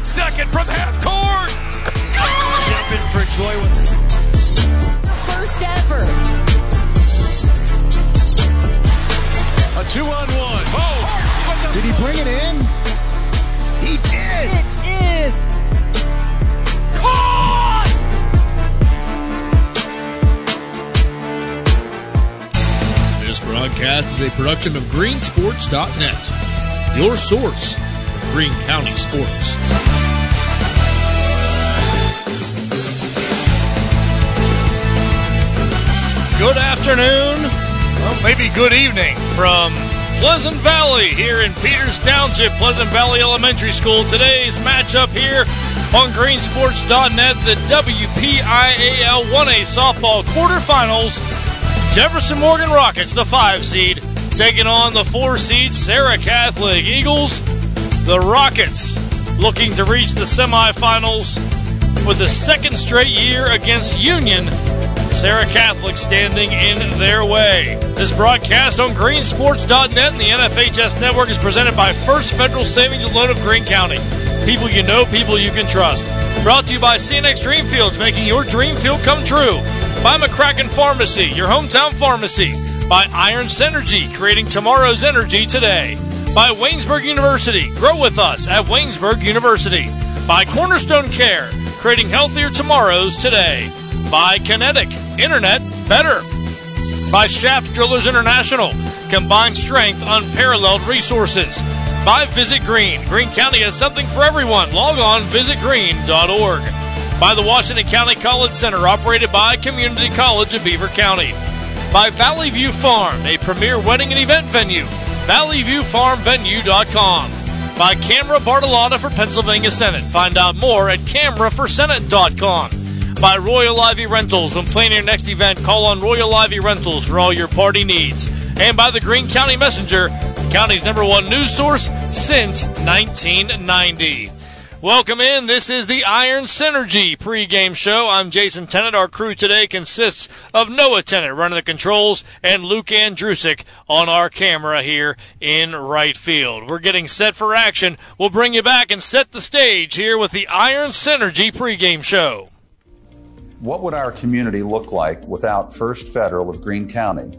1 second from half court. Jump in for Joy. First ever. A 2-on-1. Oh! Did he bring it in? He did. It is Caught! This broadcast is a production of greensports.net, your source for Greene County sports. Good afternoon, well, maybe good evening from Pleasant Valley here in Peters Township, Pleasant Valley Elementary School. Today's matchup here on greensports.net, the WPIAL 1A softball quarterfinals. Jefferson Morgan Rockets, the 5 seed, taking on the 4 seed Serra Catholic Eagles. The Rockets looking to reach the semifinals for the second straight year against Union. Serra Catholic standing in their way. This broadcast on greensports.net and the NFHS Network is presented by First Federal Savings and Loan of Greene County. People you know, people you can trust. Brought to you by CNX Dreamfields, making your dream field come true. By McCracken Pharmacy, your hometown pharmacy. By Iron Synergy, creating tomorrow's energy today. By Waynesburg University, grow with us at Waynesburg University. By Cornerstone Care, creating healthier tomorrows today. By Kinetic, internet better. By Shaft Drillers International, combined strength, unparalleled resources. By Visit Greene, Greene County has something for everyone. Log on, visitgreene.org. By the Washington County College Center, operated by Community College of Beaver County. By Valley View Farm, a premier wedding and event venue. ValleyViewFarmVenue.com. By Camera Bartolotta for Pennsylvania Senate. Find out more at CameraForSenate.com. By Royal Ivy Rentals. When planning your next event, call on Royal Ivy Rentals for all your party needs. And by the Greene County Messenger, the county's #1 news source since 1990. Welcome in. This is the Iron Synergy pregame show. I'm Jason Tennant. Our crew today consists of Noah Tennant running the controls and Luke Andrusick on our camera here in right field. We're getting set for action. We'll bring you back and set the stage here with the Iron Synergy pregame show. What would our community look like without First Federal of Greene County?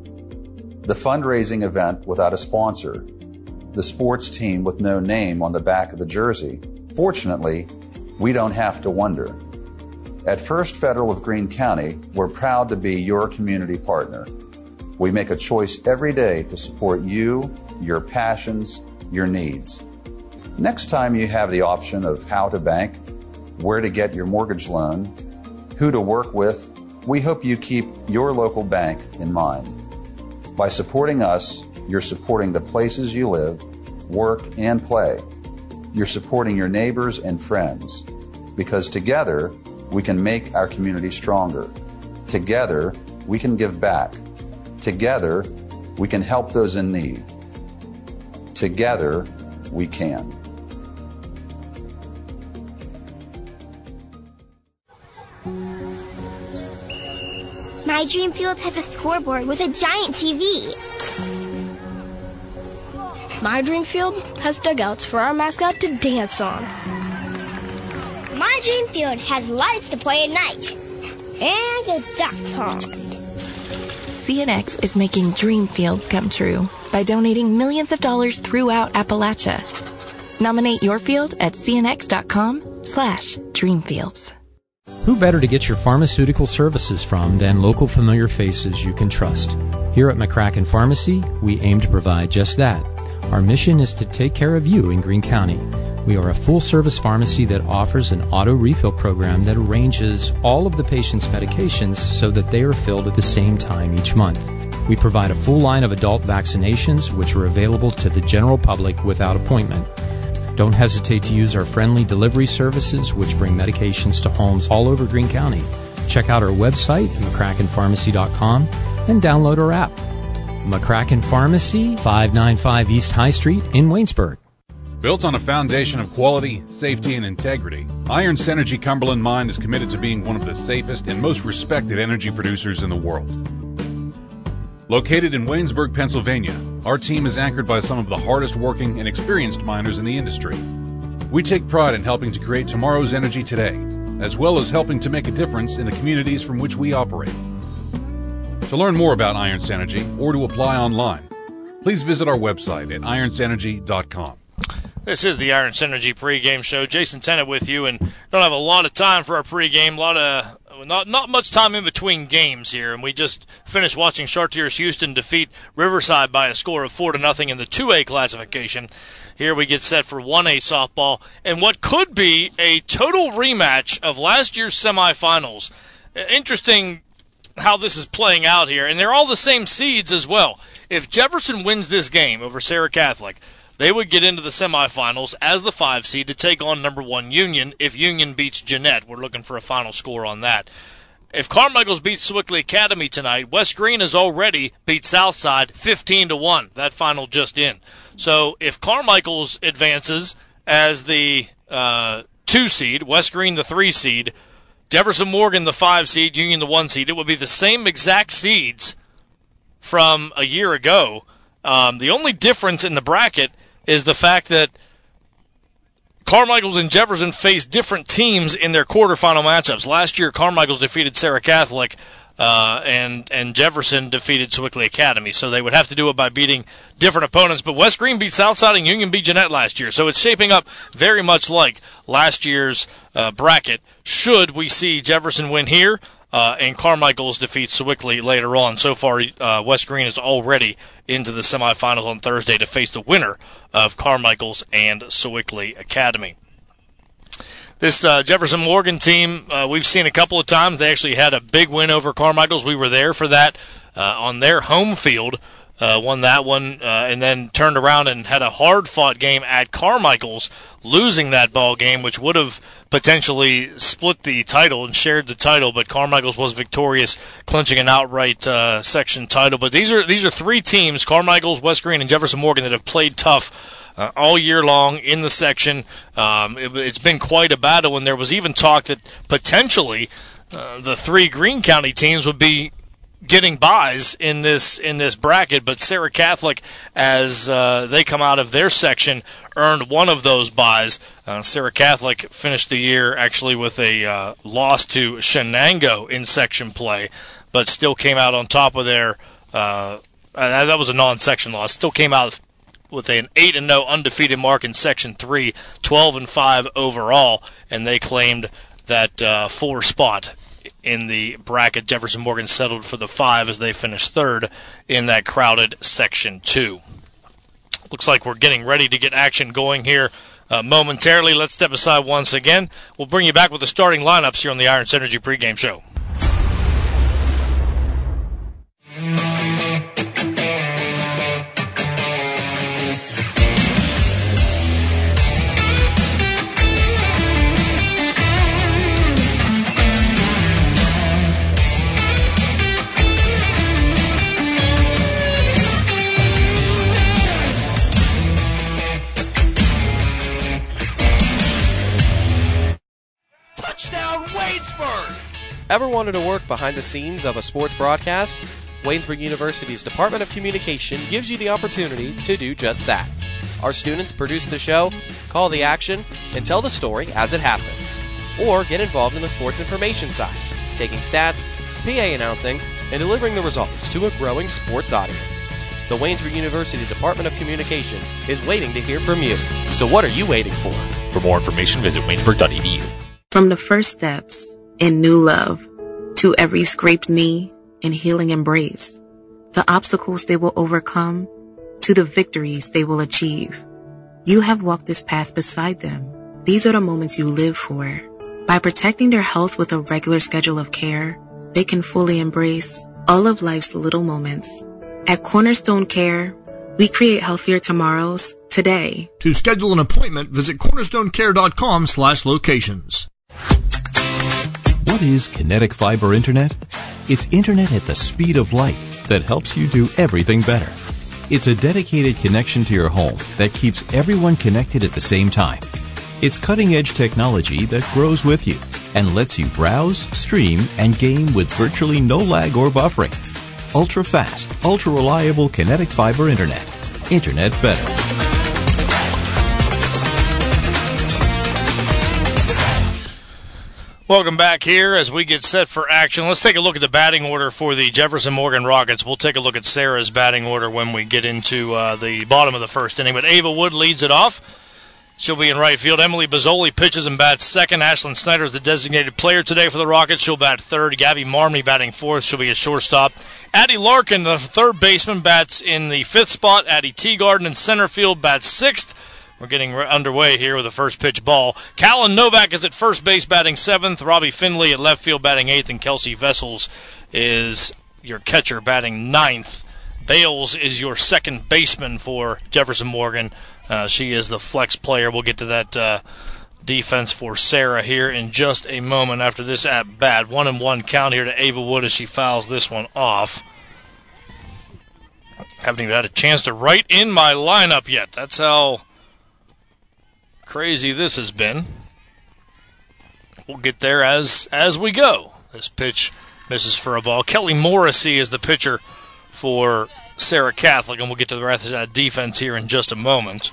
The fundraising event without a sponsor. The sports team with no name on the back of the jersey. Fortunately, we don't have to wonder. At First Federal of Greene County, we're proud to be your community partner. We make a choice every day to support you, your passions, your needs. Next time you have the option of how to bank, where to get your mortgage loan, who to work with, we hope you keep your local bank in mind. By supporting us, you're supporting the places you live, work, and play. You're supporting your neighbors and friends, because together we can make our community stronger. Together we can give back. Together we can help those in need. Together we can. My dream field has a scoreboard with a giant TV. My dream field has dugouts for our mascot to dance on. My dream field has lights to play at night. And a duck pond. CNX is making dream fields come true by donating millions of dollars throughout Appalachia. Nominate your field at cnx.com/dreamfields. Who better to get your pharmaceutical services from than local familiar faces you can trust? Here at McCracken Pharmacy, we aim to provide just that. Our mission is to take care of you in Greene County. We are a full-service pharmacy that offers an auto refill program that arranges all of the patient's medications so that they are filled at the same time each month. We provide a full line of adult vaccinations, which are available to the general public without appointment. Don't hesitate to use our friendly delivery services, which bring medications to homes all over Greene County. Check out our website at McCrackenPharmacy.com and download our app. McCracken Pharmacy, 595 East High Street in Waynesburg. Built on a foundation of quality, safety, and integrity, Iron Synergy Cumberland Mine is committed to being one of the safest and most respected energy producers in the world. Located in Waynesburg, Pennsylvania, our team is anchored by some of the hardest working and experienced miners in the industry. We take pride in helping to create tomorrow's energy today, as well as helping to make a difference in the communities from which we operate. To learn more about Irons Energy or to apply online, please visit our website at ironsenergy.com. This is the Irons Energy pregame show. Jason Tennant with you, and don't have a lot of time for our pregame. Not much time in between games here, and we just finished watching Chartiers Houston defeat Riverside by a score of 4-0 in the 2A classification. Here we get set for 1A softball, and what could be a total rematch of last year's semifinals. Interesting how this is playing out here, and they're all the same seeds as well. If Jefferson wins this game over Sarah Catholic, they would get into the semifinals as the 5 seed to take on number 1 Union if Union beats Jeanette. We're looking for a final score on that. If Carmichael's beats Sewickley Academy tonight, West Green has already beat Southside 15-1. That final just in. So if Carmichael's advances as the 2 seed, West Green the 3 seed, Jefferson Morgan the 5 seed, Union the 1 seed, it would be the same exact seeds from a year ago. The only difference in the bracket is the fact that Carmichael's and Jefferson face different teams in their quarterfinal matchups. Last year, Carmichael's defeated Sarah Catholic, and Jefferson defeated Sewickley Academy. So they would have to do it by beating different opponents. But West Green beat Southside and Union beat Jeanette last year. So it's shaping up very much like last year's bracket. Should we see Jefferson win here, and Carmichael's defeat Sewickley later on. So far, West Green is already into the semifinals on Thursday to face the winner of Carmichael's and Sewickley Academy. This Jefferson Morgan team, we've seen a couple of times. They actually had a big win over Carmichael's. We were there for that on their home field. Won that one, and then turned around and had a hard-fought game at Carmichael's, losing that ball game, which would have potentially split the title and shared the title, but Carmichael's was victorious, clinching an outright section title. But these are 3 teams, Carmichael's, West Green, and Jefferson Morgan, that have played tough all year long in the section. It's been quite a battle, and there was even talk that potentially the 3 Greene County teams would be getting buys in this bracket, but Sarah Catholic, as they come out of their section, earned one of those buys. Sarah Catholic finished the year actually with a loss to Shenango in section play, but still came out on top of their that was a non-section loss. Still came out with an 8-0 undefeated mark in section 3, 12-5 overall, and they claimed that 4 spot in the bracket. Jefferson Morgan settled for the 5 as they finished 3rd in that crowded Section 2. Looks like we're getting ready to get action going here momentarily. Let's step aside once again. We'll bring you back with the starting lineups here on the Irons Energy pregame show. Ever wanted to work behind the scenes of a sports broadcast? Waynesburg University's Department of Communication gives you the opportunity to do just that. Our students produce the show, call the action, and tell the story as it happens. Or get involved in the sports information side, taking stats, PA announcing, and delivering the results to a growing sports audience. The Waynesburg University Department of Communication is waiting to hear from you. So what are you waiting for? For more information, visit waynesburg.edu. From the first steps in new love to every scraped knee and healing embrace, the obstacles they will overcome to the victories they will achieve. You have walked this path beside them. These are the moments you live for. By protecting their health with a regular schedule of care, they can fully embrace all of life's little moments. At Cornerstone Care, we create healthier tomorrows today. To schedule an appointment, visit cornerstonecare.com/locations. What is Kinetic Fiber Internet? It's internet at the speed of light that helps you do everything better. It's a dedicated connection to your home that keeps everyone connected at the same time. It's cutting-edge technology that grows with you and lets you browse, stream, and game with virtually no lag or buffering. Ultra-fast, ultra-reliable Kinetic Fiber Internet. Internet better. Welcome back here as we get set for action. Let's take a look at the batting order for the Jefferson Morgan Rockets. We'll take a look at Sarah's batting order when we get into the bottom of the first inning. But Ava Wood leads it off. She'll be in right field. Emily Bozzoli pitches and bats second. Ashlyn Snyder is the designated player today for the Rockets. She'll bat third. Gabby Marmey batting fourth. She'll be a shortstop. Addie Larkin, the third baseman, bats in the fifth spot. Addie Teagarden in center field bats sixth. We're getting underway here with the first pitch ball. Callan Novak is at first base batting seventh. Robbie Finley at left field batting eighth. And Kelsey Vessels is your catcher batting ninth. Bales is your second baseman for Jefferson Morgan. She is the flex player. We'll get to that defense for Sarah here in just a moment after this at bat. 1-1 count here to Ava Wood as she fouls this one off. Haven't even had a chance to write in my lineup yet. That's how crazy this has been. We'll get there as we go. This pitch misses for a ball. Kelly Morrissey is the pitcher for Sarah Catholic, and we'll get to the rest of that defense here in just a moment.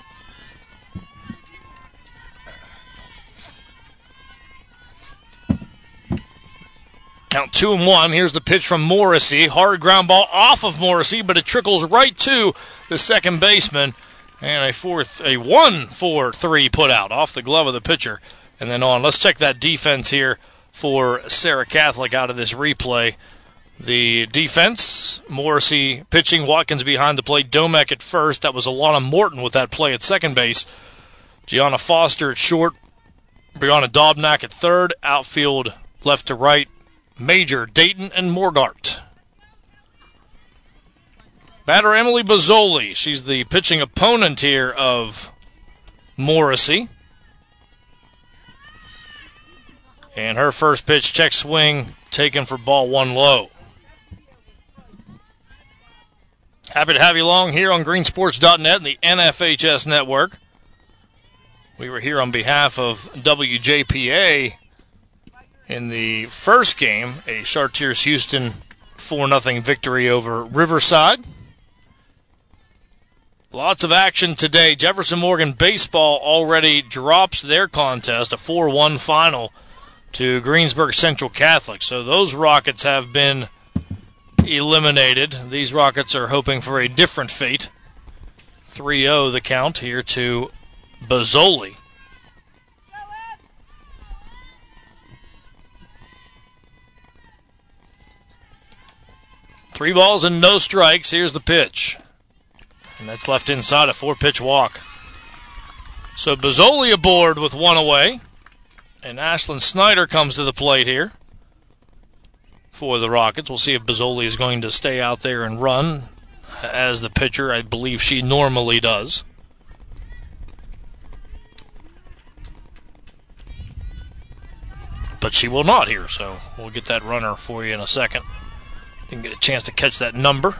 Count 2-1. Here's the pitch from Morrissey. Hard ground ball off of Morrissey, but it trickles right to the second baseman. And a 1-4-3 put out off the glove of the pitcher. And then on. Let's check that defense here for Sarah Catholic out of this replay. The defense, Morrissey pitching, Watkins behind the plate, Domek at first. That was Alana Morton with that play at second base. Gianna Foster at short. Brianna Dobnak at third. Outfield left to right. Major, Dayton, and Morgart. Batter Emily Bozzoli. She's the pitching opponent here of Morrissey. And her first pitch, check swing, taken for ball one low. Happy to have you along here on greensports.net and the NFHS network. We were here on behalf of WJPA in the first game, a Chartiers Houston 4-0 victory over Riverside. Lots of action today. Jefferson Morgan baseball already drops their contest, a 4-1 final to Greensburg Central Catholic. So those Rockets have been eliminated. These Rockets are hoping for a different fate. 3-0 the count here to Bozzoli. Three balls and no strikes. Here's the pitch. And that's left inside, a 4-pitch walk. So Bozzoli aboard with one away. And Ashlyn Snyder comes to the plate here for the Rockets. We'll see if Bozzoli is going to stay out there and run as the pitcher. I believe she normally does. But she will not here, so we'll get that runner for you in a second. Didn't get a chance to catch that number.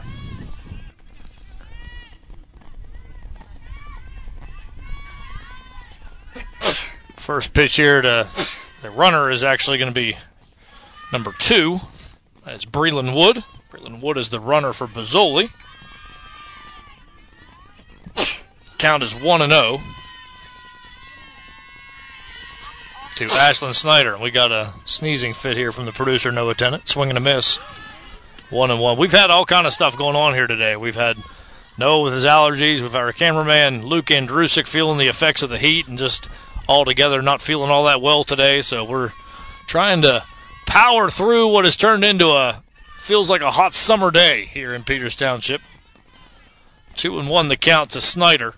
First pitch here to the runner is actually going to be number 2. That's Breland Wood. Breland Wood is the runner for Bozzoli. Count is 1-0 to Ashlyn Snyder. We got a sneezing fit here from the producer, Noah Tennant. Swing and a miss. 1-1. We've had all kind of stuff going on here today. We've had Noah with his allergies. We've had our cameraman, Luke Andrusik, feeling the effects of the heat and just altogether not feeling all that well today. So we're trying to power through what has turned into feels like a hot summer day here in Peters Township. 2-1 the count to Snyder.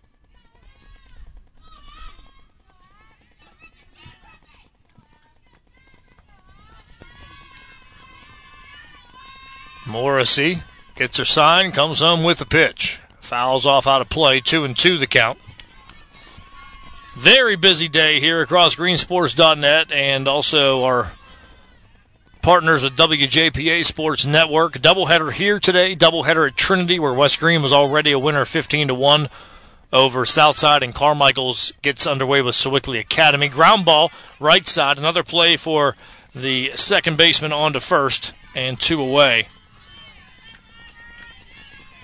Morrissey gets her sign, comes home with the pitch. Fouls off out of play, 2-2 the count. Very busy day here across greensports.net and also our partners with WJPA Sports Network. Doubleheader here today, doubleheader at Trinity where West Green was already a winner 15-1 over Southside, and Carmichael's gets underway with Sewickley Academy. Ground ball, right side, another play for the second baseman on to first, and 2 away.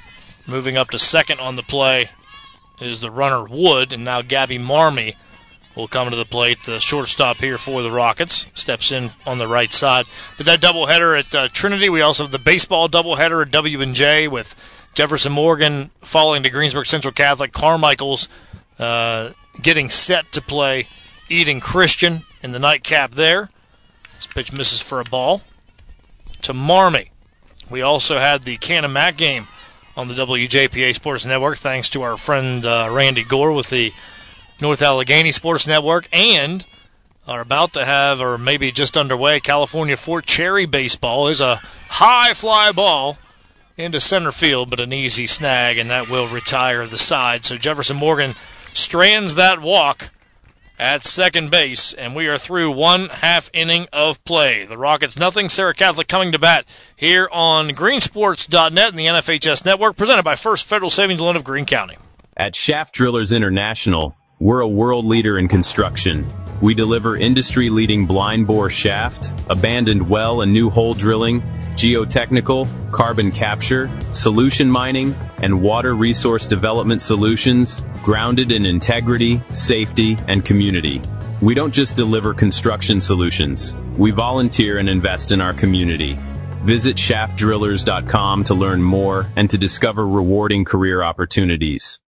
Moving up to second on the play is the runner Wood, and now Gabby Marmey will come to the plate. The shortstop here for the Rockets steps in on the right side. But that doubleheader at Trinity, we also have the baseball doubleheader at W&J with Jefferson Morgan falling to Greensburg Central Catholic. Carmichael's getting set to play Eden Christian in the nightcap there. This pitch misses for a ball to Marmee. We also had the Canon-Mac game on the WJPA Sports Network, thanks to our friend Randy Gore with the North Allegheny Sports Network, and are about to have, or maybe just underway, California Fort Cherry baseball. Is a high fly ball into center field, but an easy snag, and that will retire the side. So Jefferson Morgan strands that walk at second base, and we are through 1/2 inning of play. The Rockets nothing, Sarah Catholic coming to bat here on greensports.net and the NFHS Network, presented by First Federal Savings Loan of Greene County. At Shaft Drillers International, we're a world leader in construction. We deliver industry-leading blind bore shaft, abandoned well and new hole drilling, geotechnical, carbon capture, solution mining, and water resource development solutions grounded in integrity, safety, and community. We don't just deliver construction solutions. We volunteer and invest in our community. Visit shaftdrillers.com to learn more and to discover rewarding career opportunities.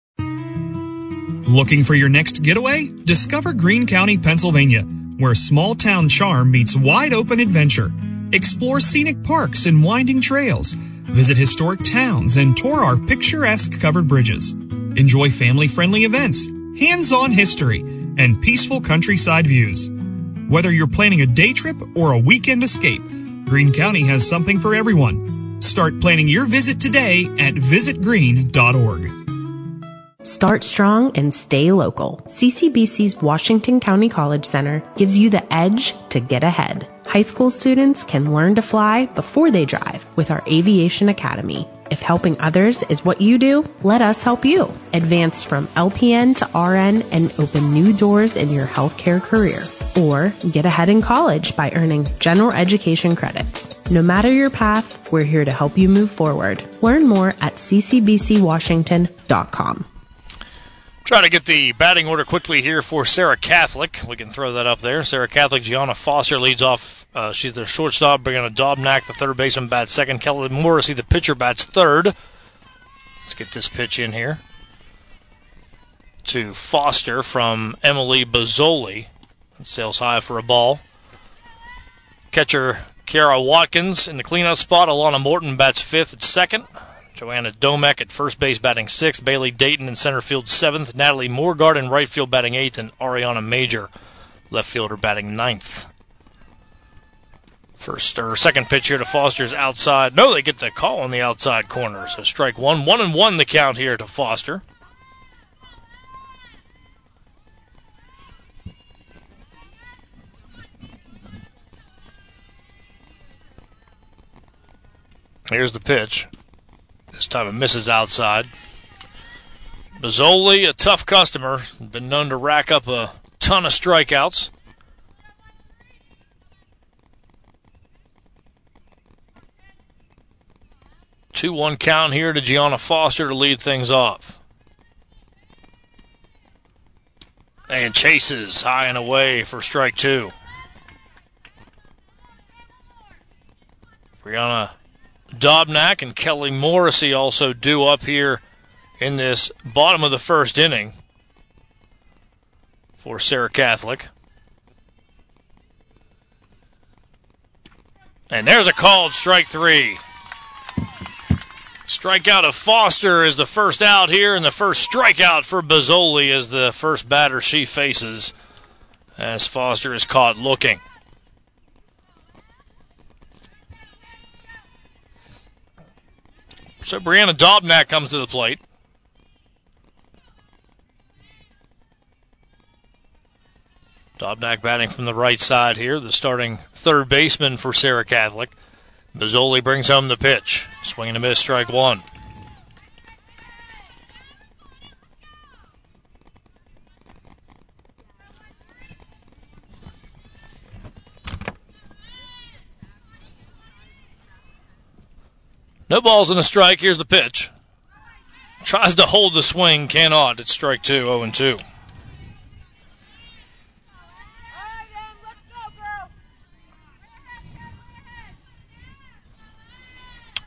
Looking for your next getaway? Discover Greene County, Pennsylvania, where small-town charm meets wide-open adventure. Explore scenic parks and winding trails. Visit historic towns and tour our picturesque covered bridges. Enjoy family-friendly events, hands-on history, and peaceful countryside views. Whether you're planning a day trip or a weekend escape, Greene County has something for everyone. Start planning your visit today at visitgreene.org. Start strong and stay local. CCBC's Washington County College Center gives you the edge to get ahead. High school students can learn to fly before they drive with our Aviation Academy. If helping others is what you do, let us help you. Advance from LPN to RN and open new doors in your healthcare career. Or get ahead in college by earning general education credits. No matter your path, we're here to help you move forward. Learn more at ccbcwashington.com. Try to get the batting order quickly here for Sarah Catholic. We can throw that up there. Sarah Catholic, Gianna Foster leads off. She's their shortstop. Brianna Dobnak, the third baseman, bats second. Kelly Morrissey, the pitcher, bats third. Let's get this pitch in here to Foster from Emily Bozzoli. It sails high for a ball. Catcher Kiara Watkins in the cleanup spot. Alana Morton bats fifth at second. Joanna Domek at first base batting sixth. Bailey Dayton in center field seventh. Natalie Moorgard in right field batting eighth. And Ariana Major, left fielder, batting ninth. Second pitch here to Foster's outside. No, they get the call on the outside corner. So strike one. 1-1 the count here to Foster. Here's the pitch. This time it misses outside. Bozzoli, a tough customer, been known to rack up a ton of strikeouts. Two-one count here to Gianna Foster to lead things off. And chases high and away for strike two. Brianna Dobnak and Kelly Morrissey also due up here in this bottom of the first inning for Sarah Catholic. And there's a called strike three. Strikeout of Foster is the first out here, and the first strikeout for Bozzoli is the first batter she faces as Foster is caught looking. So Brianna Dobnak comes to the plate. Dobnak batting from the right side here, the starting third baseman for Sarah Catholic. Bozzoli brings home the pitch. Swing and a miss, strike one. No balls and a strike. Here's the pitch. Tries to hold the swing, cannot. It's strike two, 0-2.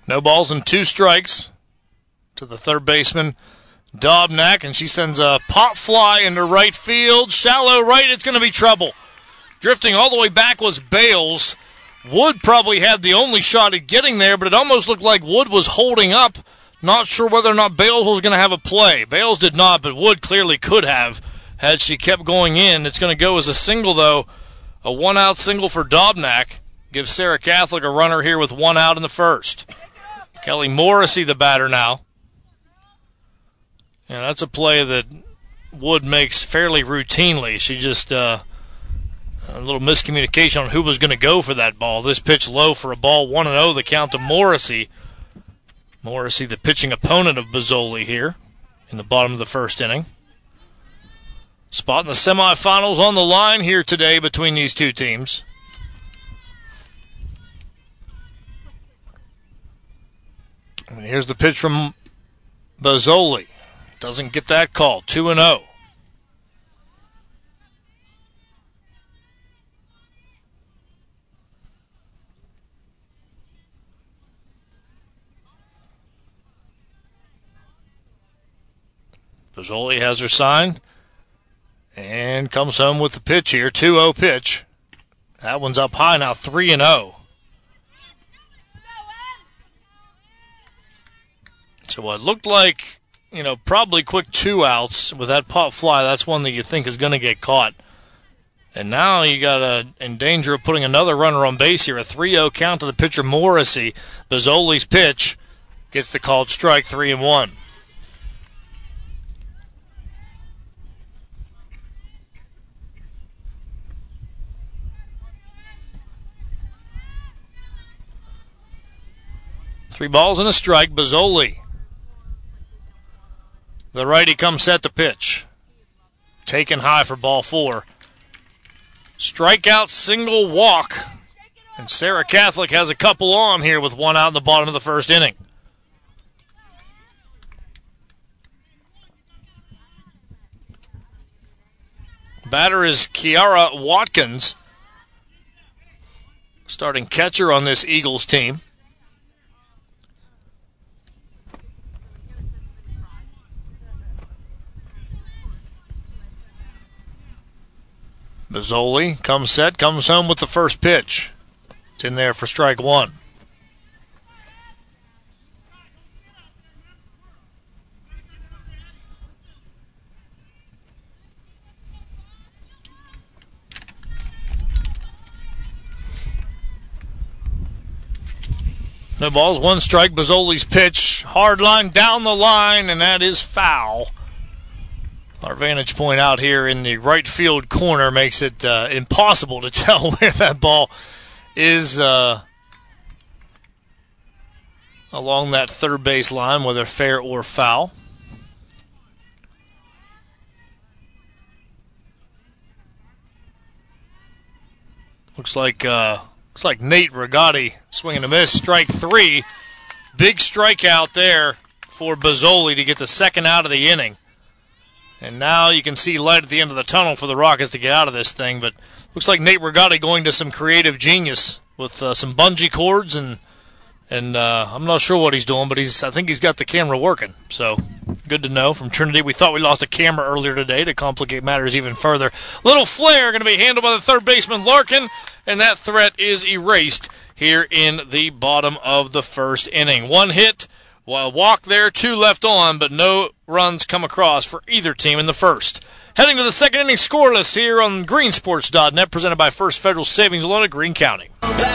No balls and 2 strikes to the third baseman, Dobnak, and she sends a pop fly into right field. Shallow right, it's going to be trouble. Drifting all the way back was Bales. Wood probably had the only shot at getting there, but it almost looked like Wood was holding up. Not sure whether or not Bales was going to have a play. Bales did not, but Wood clearly could have had she kept going in. It's going to go as a single, though. A 1-out single for Dobnak. Gives Sarah Catholic a runner here with 1 out in the first. Kelly Morrissey, the batter now. Yeah, that's a play that Wood makes fairly routinely. She just a little miscommunication on who was going to go for that ball. This pitch low for a ball, 1-0, the count to Morrissey. Morrissey, the pitching opponent of Bozzoli here in the bottom of the first inning. Spot in the semifinals on the line here today between these two teams. And here's the pitch from Bozzoli. Doesn't get that call. 2-0. Bozzoli has her sign and comes home with the pitch here. 2-0 pitch. That one's up high now, 3-0. So what looked like, probably quick 2 outs with that pop fly. That's one that you think is going to get caught. And now you got in danger of putting another runner on base here. A 3-0 count to the pitcher Morrissey. Bozzoli's pitch gets the called strike, 3-1. Three balls and a strike. Bozzoli. The righty comes set to pitch. Taken high for ball 4. Strikeout, single, walk. And Sarah Catholic has a couple on here with 1 out in the bottom of the first inning. Batter is Kiara Watkins, starting catcher on this Eagles team. Bozzoli comes set, comes home with the first pitch. It's in there for strike 1. No balls, 1 strike. Bozzoli's pitch, hard line down the line, and that is foul. Our vantage point out here in the right field corner makes it impossible to tell where that ball is along that third base line, whether fair or foul. Looks like Nate Rigotti swinging a miss. Strike 3. Big strikeout there for Bozzoli to get the second out of the inning. And now you can see light at the end of the tunnel for the Rockets to get out of this thing. But looks like Nate Rigotti going to some creative genius with some bungee cords. And I'm not sure what he's doing, but I think he's got the camera working. So good to know from Trinity. We thought we lost a camera earlier today to complicate matters even further. Little flare going to be handled by the third baseman Larkin. And that threat is erased here in the bottom of the first inning. 1 hit. Well, walk there, 2 left on, but no runs come across for either team in the first. Heading to the second inning scoreless here on greensports.net, presented by First Federal Savings Loan of Greene County.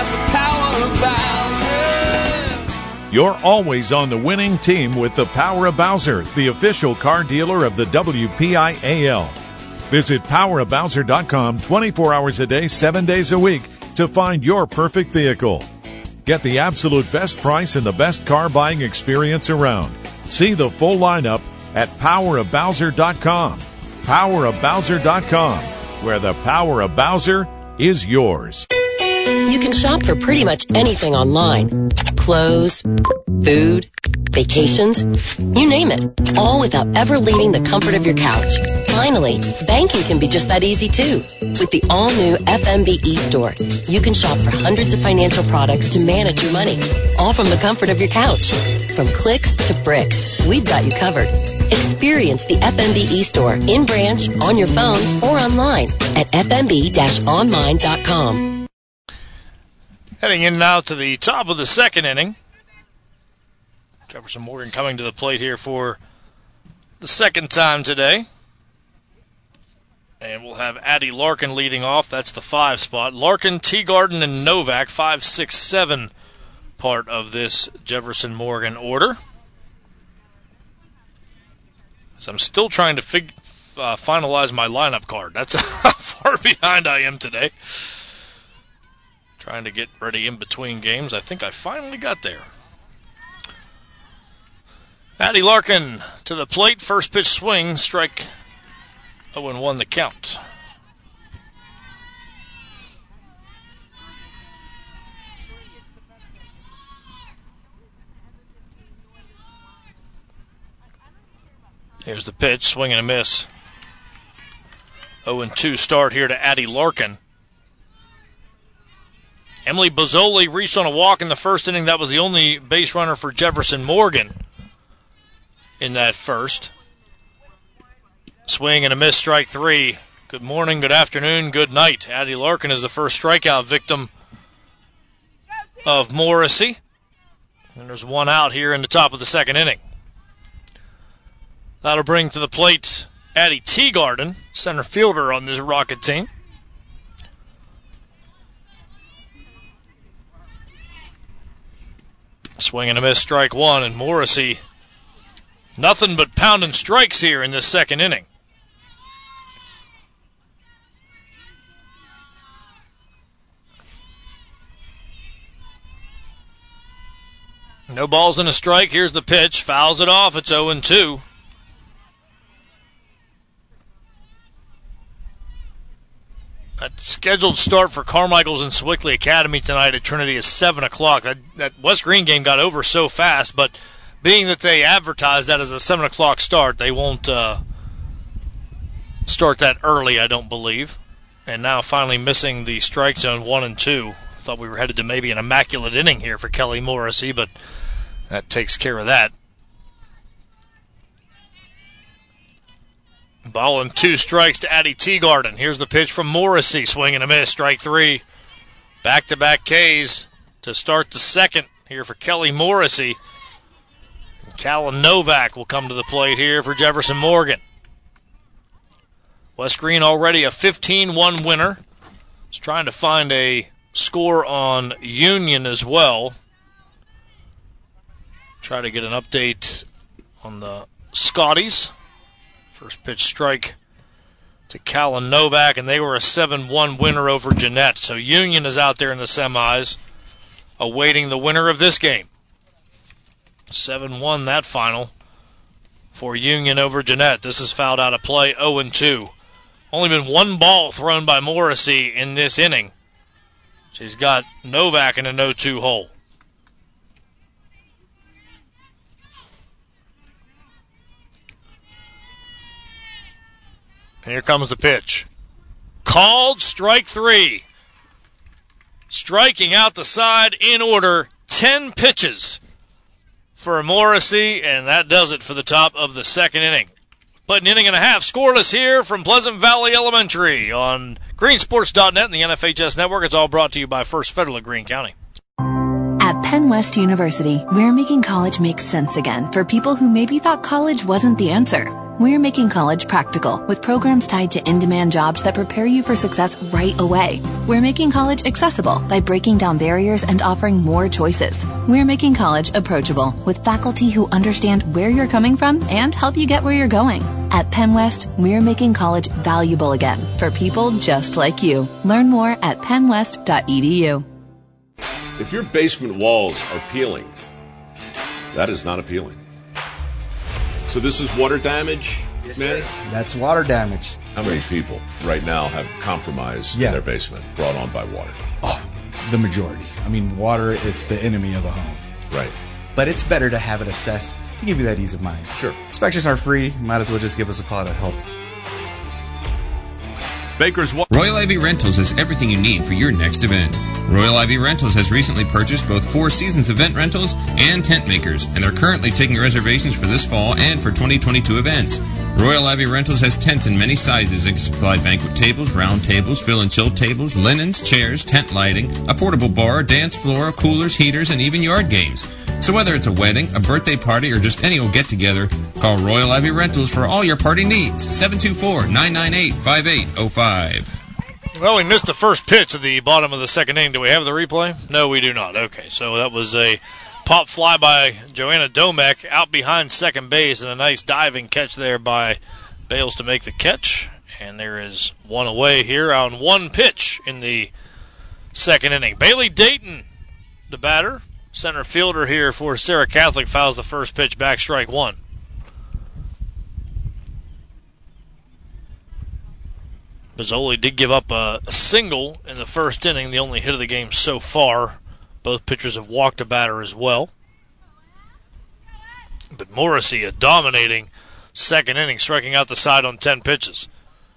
You're always on the winning team with the Power of Bowser, the official car dealer of the WPIAL. Visit powerofbowser.com 24 hours a day, 7 days a week to find your perfect vehicle. Get the absolute best price and the best car buying experience around. See the full lineup at powerofbowser.com. Powerofbowser.com, where the power of Bowser is yours. You can shop for pretty much anything online. Clothes, food, vacations, you name it, all without ever leaving the comfort of your couch. Finally, banking can be just that easy too. With the all-new FMB eStore, you can shop for hundreds of financial products to manage your money, all from the comfort of your couch. From clicks to bricks, we've got you covered. Experience the FMB eStore in branch, on your phone, or online at fmb-online.com. Heading in now to the top of the second inning. Jefferson Morgan coming to the plate here for the second time today. And we'll have Addie Larkin leading off. That's the 5 spot. Larkin, Teagarden, and Novak, 5, 6, 7 part of this Jefferson Morgan order. So I'm still trying to finalize my lineup card. That's how far behind I am today. Trying to get ready in between games. I think I finally got there. Addie Larkin to the plate. First pitch swing. Strike 0-1 the count. Here's the pitch. Swing and a miss. 0-2 start here to Addie Larkin. Emily Bozzoli reached on a walk in the first inning. That was the only base runner for Jefferson Morgan in that first. Swing and a miss, strike 3. Good morning, good afternoon, good night. Addie Larkin is the first strikeout victim of Morrissey. And there's one out here in the top of the second inning. That'll bring to the plate Addie Teagarden, center fielder on this Rocket team. Swing and a miss, strike 1, and Morrissey, nothing but pounding strikes here in this second inning. No balls and a strike. Here's the pitch. Fouls it off. It's 0-2. That scheduled start for Carmichael's and Sewickley Academy tonight at Trinity is 7 o'clock. That West Green game got over so fast, but being that they advertised that as a 7 o'clock start, they won't start that early, I don't believe. And now finally missing the strike zone 1 and 2. I thought we were headed to maybe an immaculate inning here for Kelly Morrissey, but that takes care of that. Ball and 2 strikes to Addie Teagarden. Here's the pitch from Morrissey. Swing and a miss. Strike 3. Back-to-back Ks to start the second here for Kelly Morrissey. And Callan Novak will come to the plate here for Jefferson Morgan. West Green already a 15-1 winner. He's trying to find a score on Union as well. Try to get an update on the Scotties. First pitch strike to Callan Novak, and they were a 7-1 winner over Jeanette. So Union is out there in the semis, awaiting the winner of this game. 7-1 that final for Union over Jeanette. This is fouled out of play, 0-2. Only been one ball thrown by Morrissey in this inning. She's got Novak in a 0-2 hole. And here comes the pitch. Called, strike 3. Striking out the side in order, 10 pitches for Morrissey, and that does it for the top of the second inning. But an inning and a half scoreless here from Pleasant Valley Elementary on greensports.net and the NFHS Network. It's all brought to you by First Federal of Greene County. At Penn West University, we're making college make sense again for people who maybe thought college wasn't the answer. We're making college practical with programs tied to in-demand jobs that prepare you for success right away. We're making college accessible by breaking down barriers and offering more choices. We're making college approachable with faculty who understand where you're coming from and help you get where you're going. At Penn West, we're making college valuable again for people just like you. Learn more at pennwest.edu. If your basement walls are peeling, that is not appealing. So this is water damage, yes, man? Sir. That's water damage. How many people right now have compromise in their basement brought on by water? Oh, the majority. I mean, water is the enemy of a home. Right. But it's better to have it assessed to give you that ease of mind. Sure. Inspections are free. Might as well just give us a call to help. Baker's Royal Ivy Rentals has everything you need for your next event. Royal Ivy Rentals has recently purchased both Four Seasons event rentals and tent makers, and they're currently taking reservations for this fall and for 2022 events. Royal Ivy Rentals has tents in many sizes and can supply banquet tables, round tables, fill and chill tables, linens, chairs, tent lighting, a portable bar, dance floor, coolers, heaters, and even yard games. So whether it's a wedding, a birthday party, or just any old get-together, call Royal Ivy Rentals for all your party needs. 724-998-5805. Well, we missed the first pitch at the bottom of the second inning. Do we have the replay? No, we do not. Okay, so that was a pop fly by Joanna Domek out behind second base, and a nice diving catch there by Bales to make the catch. And there is one away here on one pitch in the second inning. Bailey Dayton, the batter, center fielder here for Sarah Catholic, fouls the first pitch back, strike one. Bozzoli did give up a single in the first inning, the only hit of the game so far. Both pitchers have walked a batter as well. But Morrissey, a dominating second inning, striking out the side on 10 pitches.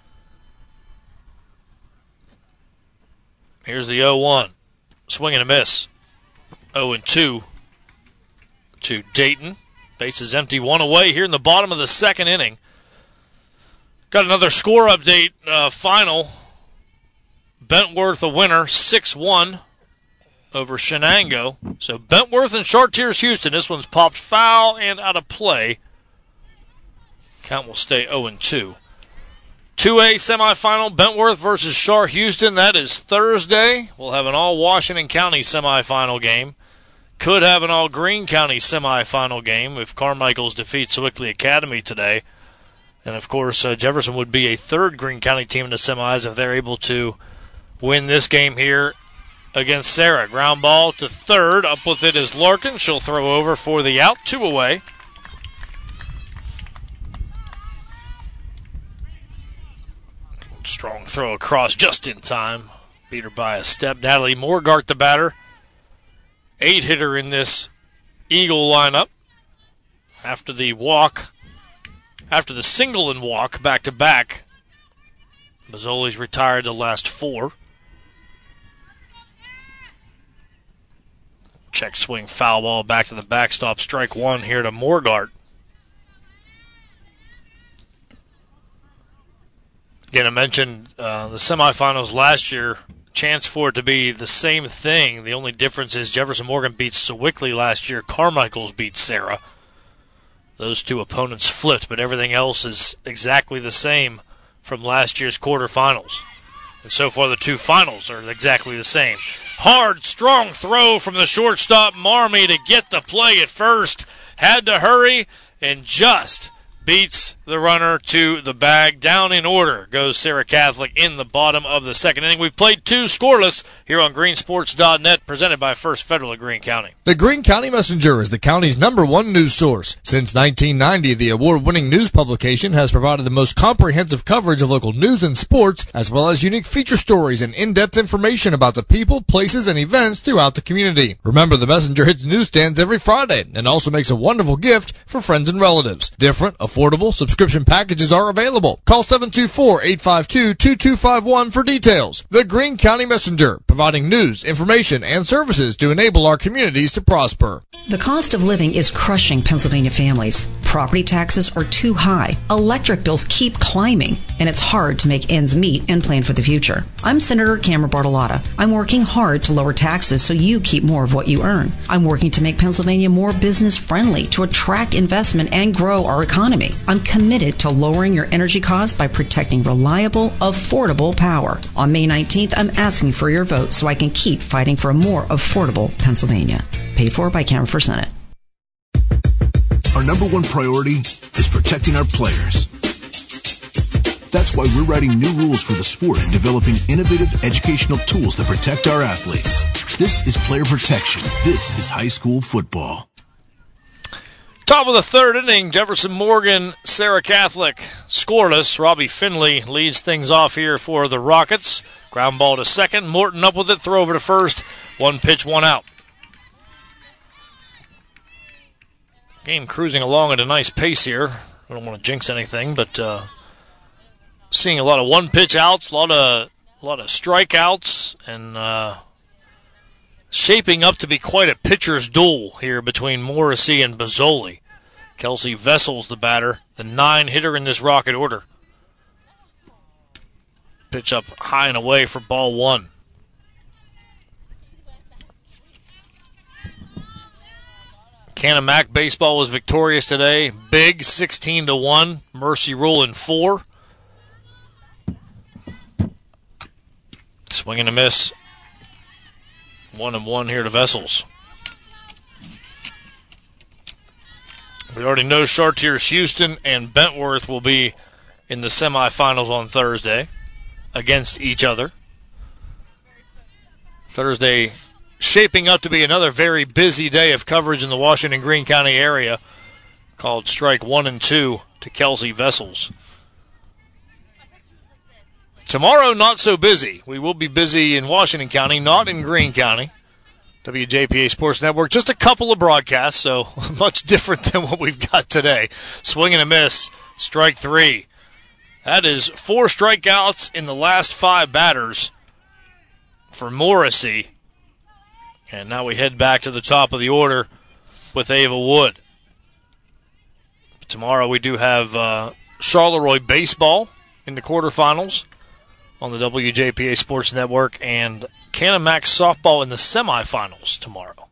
Here's the 0-1. Swing and a miss. 0-2 to Dayton. Base is empty, one away here in the bottom of the second inning. Got another score update, final. Bentworth a winner, 6-1 over Shenango. So Bentworth and Chartiers Houston. This one's popped foul and out of play. Count will stay 0-2. 2A semifinal, Bentworth versus Char Houston. That is Thursday. We'll have an all-Washington County semifinal game. Could have an all-Greene County semifinal game if Carmichael's defeats Sewickley Academy today. And, of course, Jefferson would be a third Greene County team in the semis if they're able to win this game here against Sarah. Ground ball to third. Up with it is Larkin. She'll throw over for the out. 2 away. Strong throw across just in time. Beat her by a step. Natalie Morgart, the batter. 8-hitter in this Eagle lineup. After the single and walk back-to-back, Bozzoli's retired the last 4. Check swing, foul ball back to the backstop. Strike one here to Morgart. Again, I mentioned the semifinals last year. Chance for it to be the same thing. The only difference is Jefferson Morgan beats Sewickley last year. Carmichael's beat Sarah. Those two opponents flipped, but everything else is exactly the same from last year's quarterfinals. And so far the two finals are exactly the same. Hard, strong throw from the shortstop, Marmee, to get the play at first. Had to hurry and just beats the runner to the bag. Down in order goes Sarah Catholic in the bottom of the second inning. We've played 2 scoreless here on greensports.net, presented by First Federal of Greene County. The Greene County Messenger is the county's #1 news source. Since 1990, the award-winning news publication has provided the most comprehensive coverage of local news and sports, as well as unique feature stories and in-depth information about the people, places, and events throughout the community. Remember, the Messenger hits newsstands every Friday and also makes a wonderful gift for friends and relatives. Different, affordable subscription packages are available. Call 724-852-2251 for details. The Greene County Messenger, providing news, information, and services to enable our communities to prosper. The cost of living is crushing Pennsylvania families. Property taxes are too high. Electric bills keep climbing, and it's hard to make ends meet and plan for the future. I'm Senator Cameron Bartolotta. I'm working hard to lower taxes so you keep more of what you earn. I'm working to make Pennsylvania more business friendly, to attract investment and grow our economy. I'm committed to lowering your energy costs by protecting reliable, affordable power. On May 19th, I'm asking for your vote so I can keep fighting for a more affordable Pennsylvania. Paid for by Cameron for Senate. Our #1 priority is protecting our players. That's why we're writing new rules for the sport and developing innovative educational tools to protect our athletes. This is player protection. This is high school football. Top of the third inning, Jefferson Morgan, Sarah Catholic scoreless. Robbie Finley leads things off here for the Rockets. Ground ball to second. Morton up with it. Throw over to first. 1 pitch, 1 out. Game cruising along at a nice pace here. I don't want to jinx anything, but seeing a lot of 1-pitch outs, a lot of strikeouts, and shaping up to be quite a pitcher's duel here between Morrissey and Bozzoli. Kelsey Vessels, the batter, the 9-hitter in this Rocket order. Pitch up high and away for ball 1. Canumac baseball was victorious today. Big, 16-1. Mercy Rule in 4. Swing and a miss. 1-1 here to Vessels. We already know Chartiers Houston and Bentworth will be in the semifinals on Thursday against each other. Thursday shaping up to be another very busy day of coverage in the Washington-Greene County area, called strike 1 and 2 to Kelsey Vessels. Tomorrow, not so busy. We will be busy in Washington County, not in Greene County. WJPA Sports Network, just a couple of broadcasts, so much different than what we've got today. Swing and a miss, strike 3. That is 4 strikeouts in the last 5 batters for Morrissey. And now we head back to the top of the order with Ava Wood. Tomorrow we do have Charleroi baseball in the quarterfinals on the WJPA Sports Network, and Canumac softball in the semifinals tomorrow.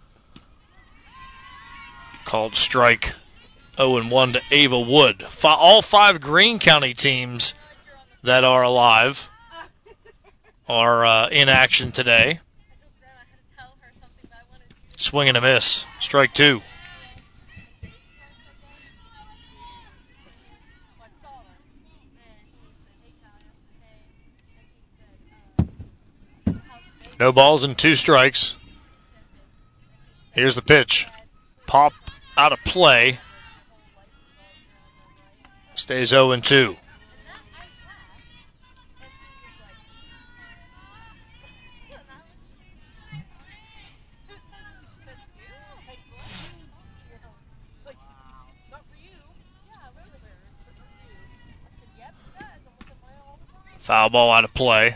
Called strike 0-1 to Ava Wood. All 5 Greene County teams that are alive are in action today. Swing and a miss. Strike 2. No balls and 2 strikes. Here's the pitch. Pop out of play. Stays 0-2. Foul ball out of play.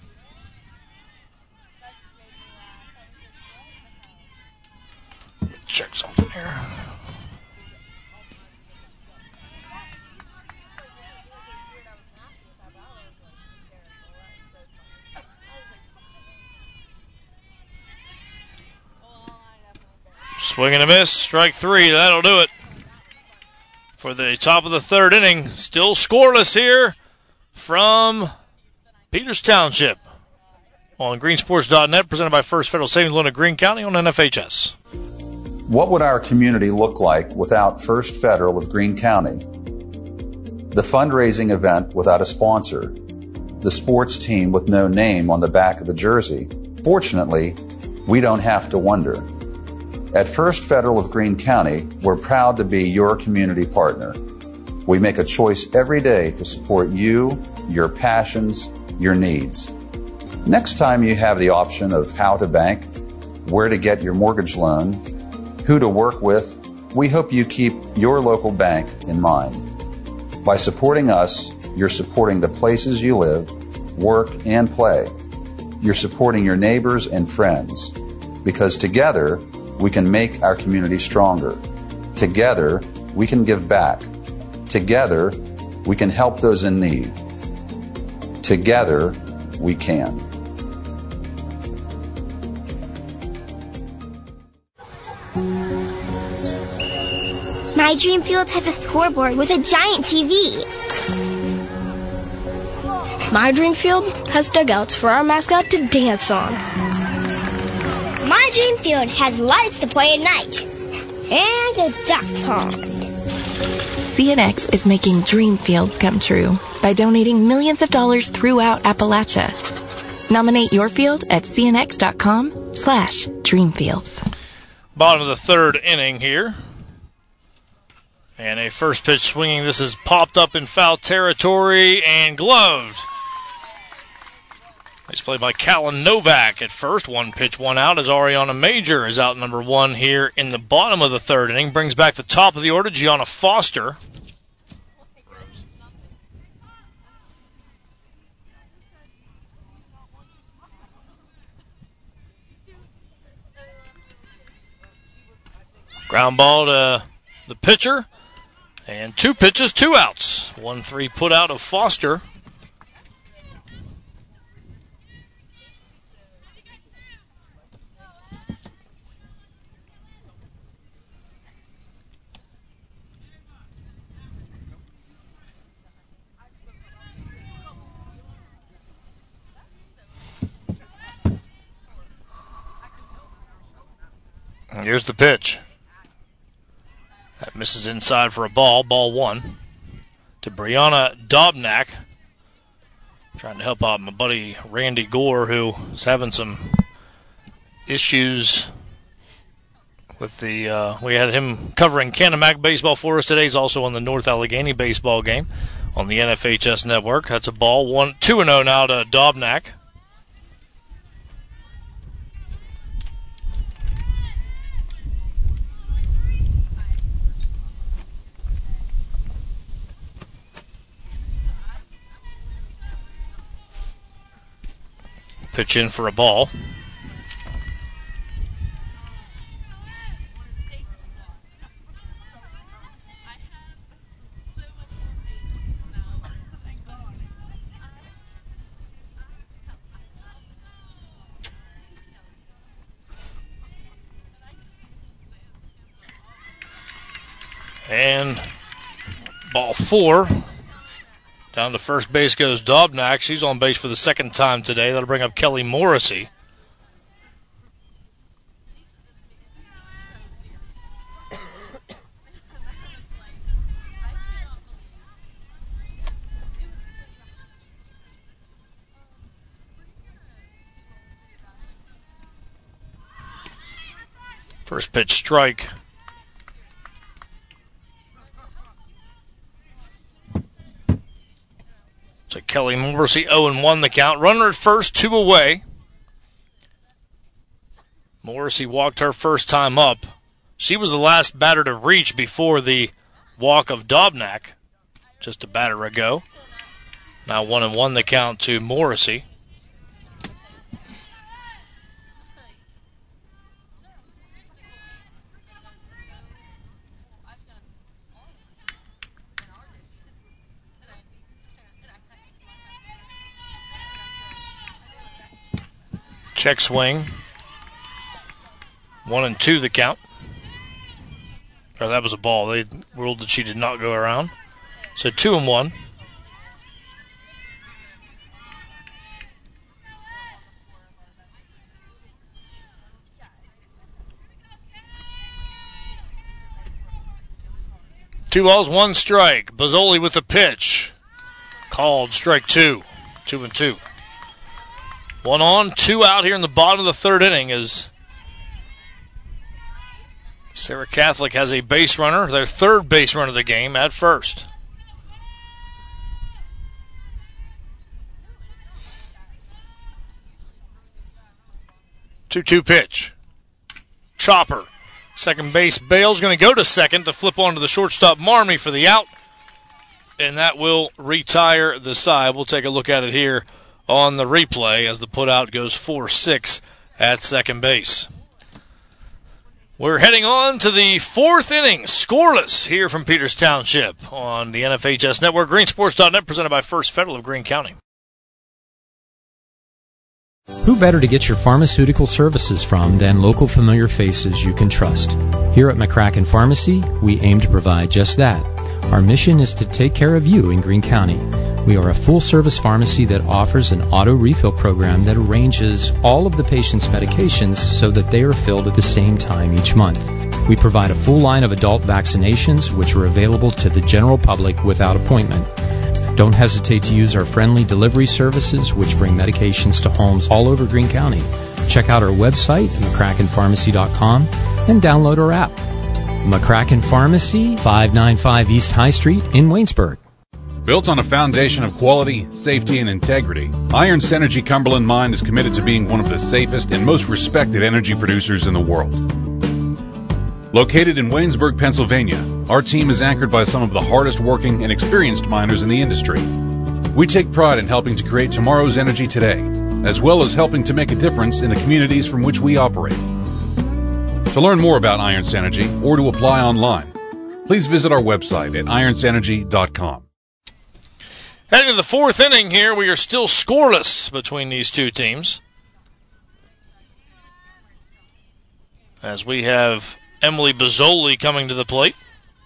Check something here. Swing and a miss, strike 3. That'll do it for the top of the 3rd inning. Still scoreless here from Peters Township on greensports.net, presented by First Federal Savings Loan of Greene County on NFHS. What would our community look like without First Federal of Greene County? The fundraising event without a sponsor. The sports team with no name on the back of the jersey. Fortunately, we don't have to wonder. At First Federal of Greene County, we're proud to be your community partner. We make a choice every day to support you, your passions, your needs. Next time you have the option of how to bank, where to get your mortgage loan, who to work with, we hope you keep your local bank in mind. By supporting us, you're supporting the places you live, work, and play. You're supporting your neighbors and friends, because together we can make our community stronger. Together we can give back. Together we can help those in need. Together we can. My Dream Field has a scoreboard with a giant TV. My Dream Field has dugouts for our mascot to dance on. My Dream Field has lights to play at night. And a duck pond. CNX is making dream fields come true by donating millions of dollars throughout Appalachia. Nominate your field at cnx.com/dreamfields. Bottom of the 3rd inning here. And a first pitch swinging. This is popped up in foul territory and gloved. Nice play by Callan Novak at first. 1 pitch, 1 out as Ariana Major is out number 1 here in the bottom of the third inning. Brings back the top of the order, Gianna Foster. Ground ball to the pitcher. And 2 pitches, 2 outs. 1-3 put out of Foster. And here's the pitch. That misses inside for a ball. Ball 1 to Brianna Dobnak. Trying to help out my buddy Randy Gore, who is having some issues with the... we had him covering Canumac baseball for us today. He's also on the North Allegheny baseball game on the NFHS network. That's a ball. 2-0 now to Dobnak. Pitch in for a ball. And ball 4. Down to first base goes Dobnak. She's on base for the second time today. That'll bring up Kelly Morrissey. First pitch strike. So Kelly Morrissey 0-1 the count. Runner at first, 2 away. Morrissey walked her first time up. She was the last batter to reach before the walk of Dobnak just a batter ago. Now 1-1 the count to Morrissey. Check swing. 1-2 the count. Oh, that was a ball. They ruled that she did not go around. So 2-1. Two balls, 1 strike. Bozzoli with the pitch. Called strike 2. 2-2. 1 on, 2 out here in the bottom of the third inning as Sarah Catholic has a base runner, their third base runner of the game, at first. Two pitch. Chopper. Second base, Bale's going to go to second to flip onto the shortstop Marmee for the out. And that will retire the side. We'll take a look at it here on the replay as the putout goes 4-6 at second base. We're heading on to the 4th inning, scoreless here from Peters Township on the NFHS Network. Greensports.net presented by First Federal of Greene County. Who better to get your pharmaceutical services from than local familiar faces you can trust? Here at McCracken Pharmacy, we aim to provide just that. Our mission is to take care of you in Greene County. We are a full-service pharmacy that offers an auto refill program that arranges all of the patient's medications so that they are filled at the same time each month. We provide a full line of adult vaccinations which are available to the general public without appointment. Don't hesitate to use our friendly delivery services which bring medications to homes all over Greene County. Check out our website, McCrackenPharmacy.com, and download our app. McCracken Pharmacy, 595 East High Street in Waynesburg. Built on a foundation of quality, safety, and integrity, Iron Synergy Cumberland Mine is committed to being one of the safest and most respected energy producers in the world. Located in Waynesburg, Pennsylvania, our team is anchored by some of the hardest working and experienced miners in the industry. We take pride in helping to create tomorrow's energy today, as well as helping to make a difference in the communities from which we operate. To learn more about Iron Synergy or to apply online, please visit our website at ironsynergy.com. Heading to the fourth inning here, we are still scoreless between these two teams, as we have Emily Bozzoli coming to the plate.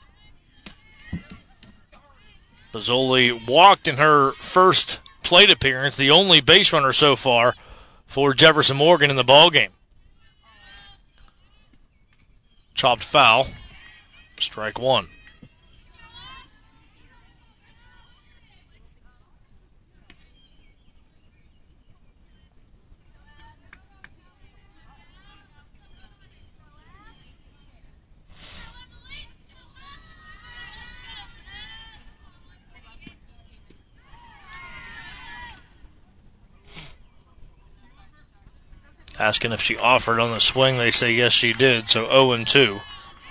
Bozzoli walked in her first plate appearance, the only base runner so far for Jefferson Morgan in the ballgame. Chopped foul, strike one. Asking if she offered on the swing. They say yes, she did. So 0-2.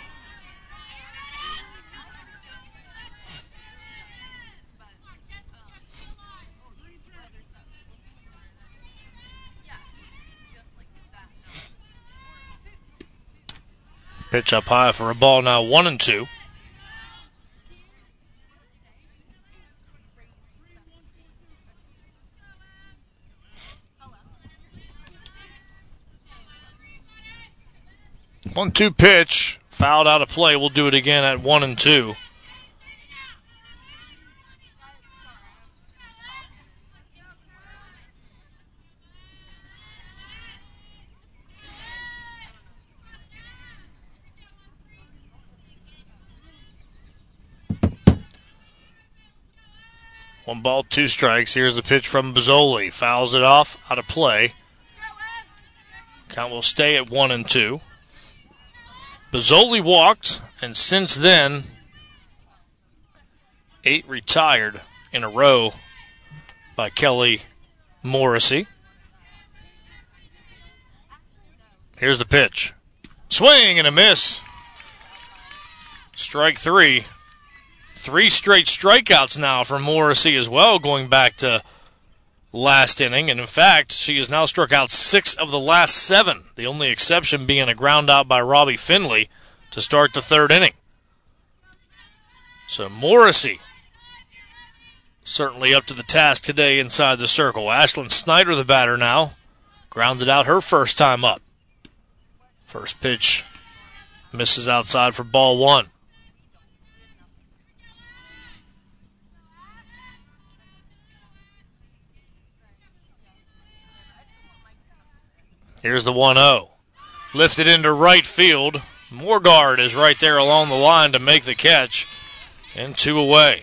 Pitch up high for a ball now, 1-2. One-two pitch, fouled out of play. We'll do it again at 1-2. One ball, two strikes. Here's the pitch from Bozzoli. Fouls it off, out of play. Count will stay at 1-2. Bozzoli walked, and since then, 8 retired in a row by Kelly Morrissey. Here's the pitch. Swing and a miss. Strike 3. 3 straight strikeouts now for Morrissey as well, going back to last inning. And in fact, she has now struck out 6 of the last 7. The only exception being a ground out by Robbie Finley to start the third inning. So Morrissey certainly up to the task today inside the circle. Ashlyn Snyder, the batter now, grounded out her first time up. First pitch misses outside for ball 1. Here's the 1-0. Lifted into right field. Morgard is right there along the line to make the catch. And 2 away.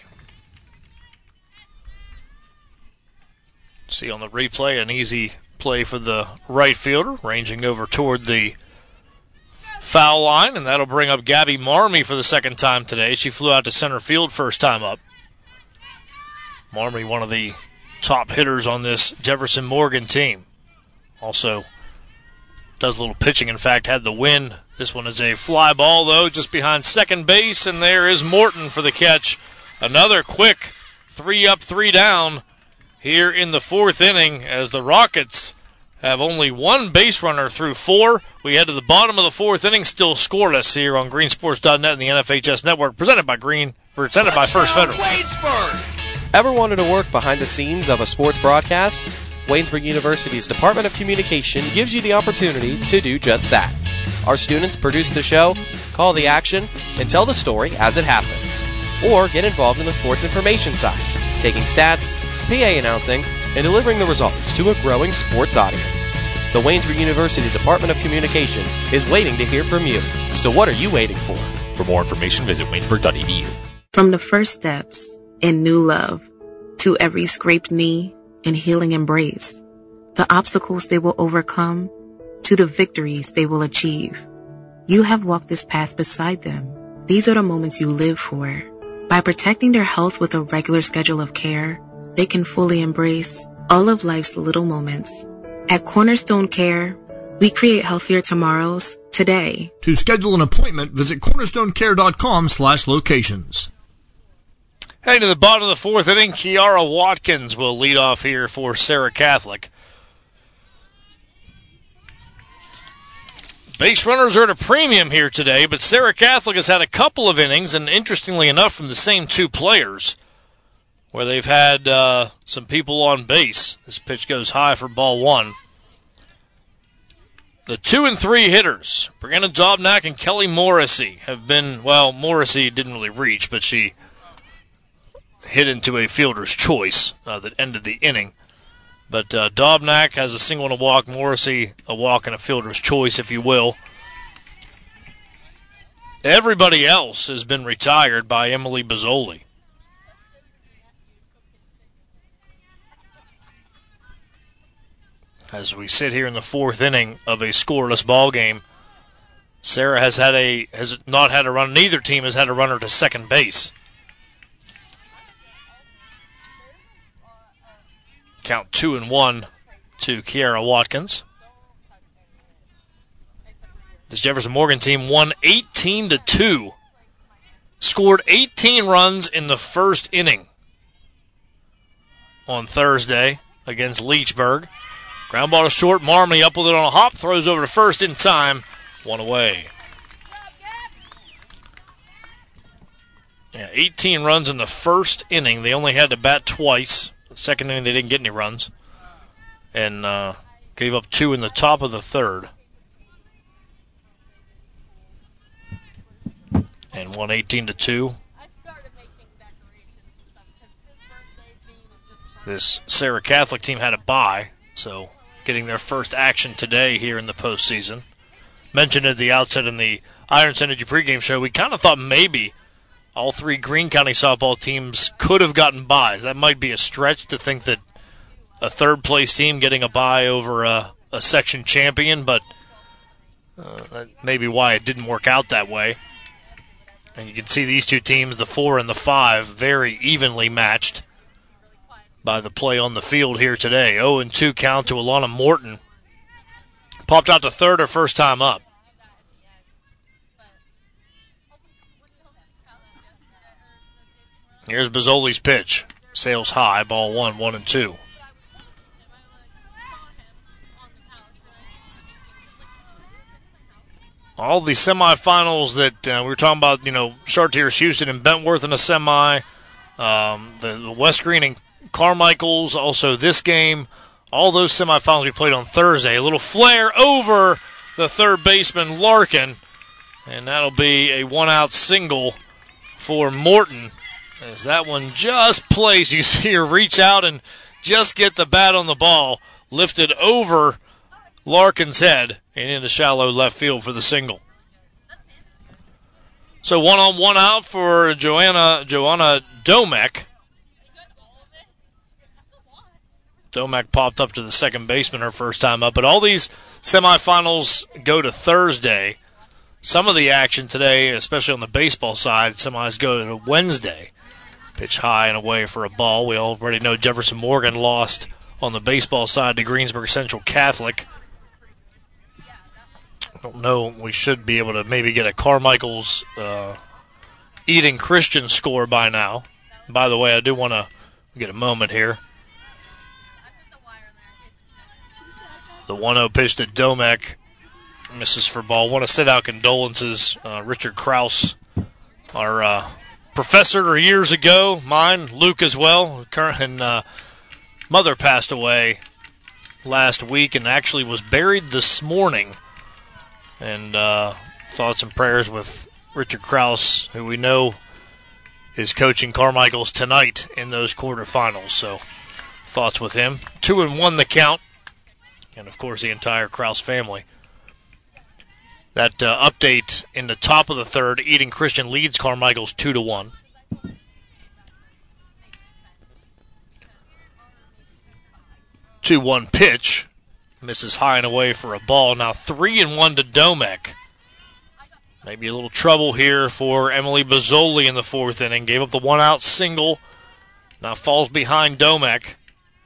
See on the replay, an easy play for the right fielder, ranging over toward the foul line, and that'll bring up Gabby Marmee for the second time today. She flew out to center field first time up. Marmee, one of the top hitters on this Jefferson Morgan team. Also does a little pitching. In fact, had the win. This one is a fly ball, though, just behind second base, and there is Morton for the catch. Another quick 3 up, 3 down here in the fourth inning as the Rockets have only 1 base runner through 4. We head to the bottom of the fourth inning, still scoreless here on greensports.net and the NFHS Network, presented by First Federal. Ever wanted to work behind the scenes of a sports broadcast? Waynesburg University's Department of Communication gives you the opportunity to do just that. Our students produce the show, call the action, and tell the story as it happens. Or get involved in the sports information side, taking stats, PA announcing, and delivering the results to a growing sports audience. The Waynesburg University Department of Communication is waiting to hear from you. So what are you waiting for? For more information, visit waynesburg.edu. From the first steps in new love to every scraped knee and healing embrace, the obstacles they will overcome to the victories they will achieve. You have walked this path beside them. These are the moments you live for. By protecting their health with a regular schedule of care, they can fully embrace all of life's little moments. At Cornerstone Care, we create healthier tomorrows today. To schedule an appointment, visit cornerstonecare.com/locations. Heading to the bottom of the fourth inning, Kiara Watkins will lead off here for Sarah Catholic. Base runners are at a premium here today, but Sarah Catholic has had a couple of innings, and interestingly enough, from the same two players, where they've had some people on base. This pitch goes high for ball one. The 2 and 3 hitters, Brianna Dobnak and Kelly Morrissey, have been, well, Morrissey didn't really reach, but she hit into a fielder's choice that ended the inning. But Dobnak has a single and a walk, Morrissey a walk and a fielder's choice, if you will. Everybody else has been retired by Emily Bozzoli. As we sit here in the fourth inning of a scoreless ball game, Sarah has not had a run. Neither team has had a runner to second base. Count 2-1 to Kiara Watkins. This Jefferson Morgan team won 18-2. Scored 18 runs in the first inning on Thursday against Leechburg. Ground ball to short. Marmley up with it on a hop. Throws over to first in time. One away. Yeah, 18 runs in the first inning. They only had to bat twice. The second inning, they didn't get any runs. And gave up 2 in the top of the third. And won 18-2. This Sarah Catholic team had a bye, so getting their first action today here in the postseason. Mentioned at the outset in the Iron Synergy pregame show, we kind of thought maybe all three Greene County softball teams could have gotten byes. That might be a stretch to think that a third-place team getting a bye over a section champion, but that may be why it didn't work out that way. And you can see these two teams, the 4 and the 5, very evenly matched by the play on the field here today. 0-2 count to Alana Morton. Popped out to third her first time up. Here's Bozzoli's pitch. Sails high, ball 1, 1-2. All the semifinals that we were talking about, Chartiers, Houston, and Bentworth in a semi. The West Greene and Carmichael's, also this game. All those semifinals we played on Thursday. A little flare over the third baseman, Larkin. And that'll be a one-out single for Morton. As that one just plays, you see her reach out and just get the bat on the ball. Lifted over Larkin's head and into shallow left field for the single. So 1-on-1 out for Joanna Domek. Domek popped up to the second baseman her first time up. But all these semifinals go to Thursday. Some of the action today, especially on the baseball side, semis go to Wednesday. Pitch high and away for a ball. We already know Jefferson Morgan lost on the baseball side to Greensburg Central Catholic. I don't know. We should be able to maybe get a Carmichael's Eden Christian score by now. By the way, I do want to get a moment here. The 1-0 pitch to Domek misses for ball. Want to send out condolences. Richard Krause, our professor years ago, mine, Luke as well. And mother passed away last week and actually was buried this morning. And thoughts and prayers with Richard Krause, who we know is coaching Carmichael's tonight in those quarterfinals. So thoughts with him. 2-1 the count. And, of course, the entire Krause family. That update in the top of the third, Eden Christian leads Carmichael's 2-1. Two-one pitch. Misses high and away for a ball. Now 3-1 to Domek. Maybe a little trouble here for Emily Bozzoli in the fourth inning. Gave up the one-out single. Now falls behind Domek.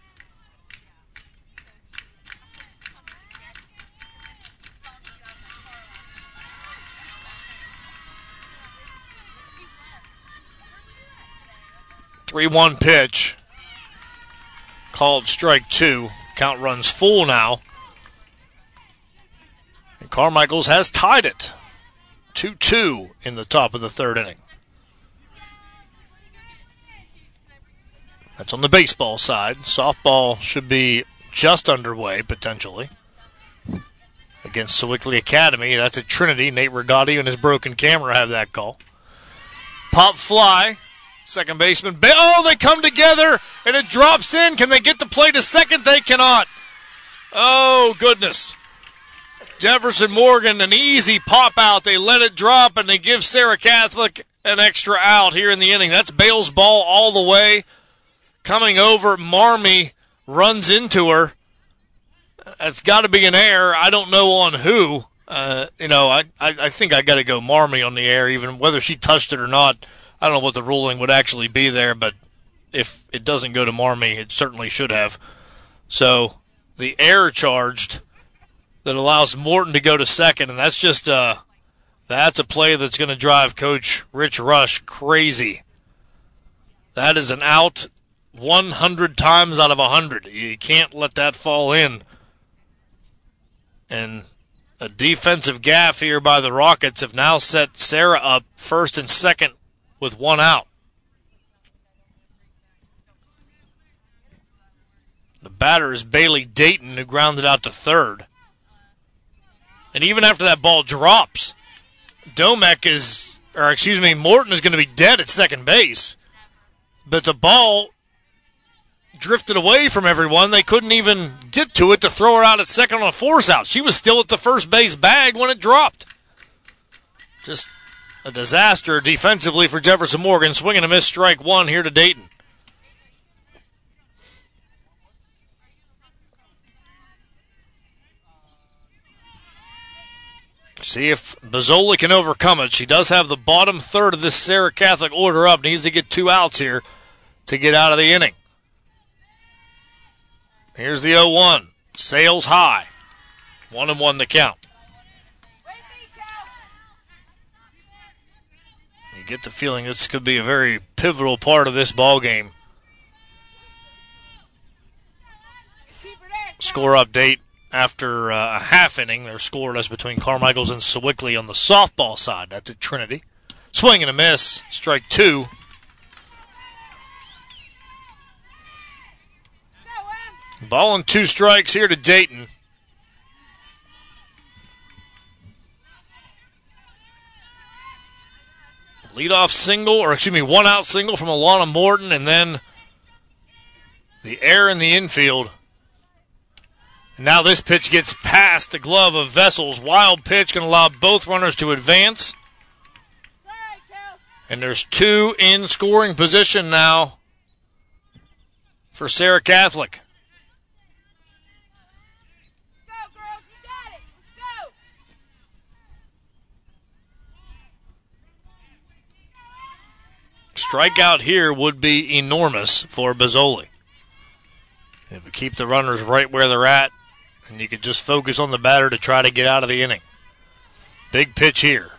Three-one pitch. Called strike two. Count runs full now. And Carmichael's has tied it. 2-2 in the top of the third inning. That's on the baseball side. Softball should be just underway, potentially. Against Sewickley Academy. That's at Trinity. Nate Rigotti and his broken camera have that call. Pop fly. Second baseman. Oh, they come together, and it drops in. Can they get the play to second? They cannot. Oh, goodness. Jefferson Morgan, an easy pop out. They let it drop, and they give Sarah Catholic an extra out here in the inning. That's Bale's ball all the way. Coming over, Marmee runs into her. That's got to be an error. I don't know on who. I think I got to go Marmee on the air, even whether she touched it or not. I don't know what the ruling would actually be there, but if it doesn't go to Marmee, it certainly should have. So the error charged that allows Morton to go to second, and that's just that's a play that's going to drive Coach Rich Rush crazy. That is an out 100 times out of 100. You can't let that fall in. And a defensive gaffe here by the Rockets have now set Sarah up first and second with one out. The batter is Bailey Dayton, who grounded out to third. And even after that ball drops, Morton is going to be dead at second base. But the ball drifted away from everyone. They couldn't even get to it to throw her out at second on a force out. She was still at the first base bag when it dropped. Just a disaster defensively for Jefferson Morgan. Swing and a miss, strike one here to Dayton. See if Bozzoli can overcome it. She does have the bottom third of this Sarah Catholic order up. Needs to get two outs here to get out of the inning. Here's the 0-1. Sails high. 1-1 the count. You get the feeling this could be a very pivotal part of this ball game. Score update. After a half inning, they're scoreless between Carmichael's and Sewickley on the softball side. That's at Trinity. Swing and a miss. Strike two. Ball and two strikes here to Dayton. Leadoff single, one out single from Alana Morton, and then the error in the infield. Now this pitch gets past the glove of Vessels. Wild pitch going to allow both runners to advance. And there's two in scoring position now for Sarah Catholic. Strikeout here would be enormous for Bozzoli. It would keep the runners right where they're at, and you could just focus on the batter to try to get out of the inning. Big pitch here.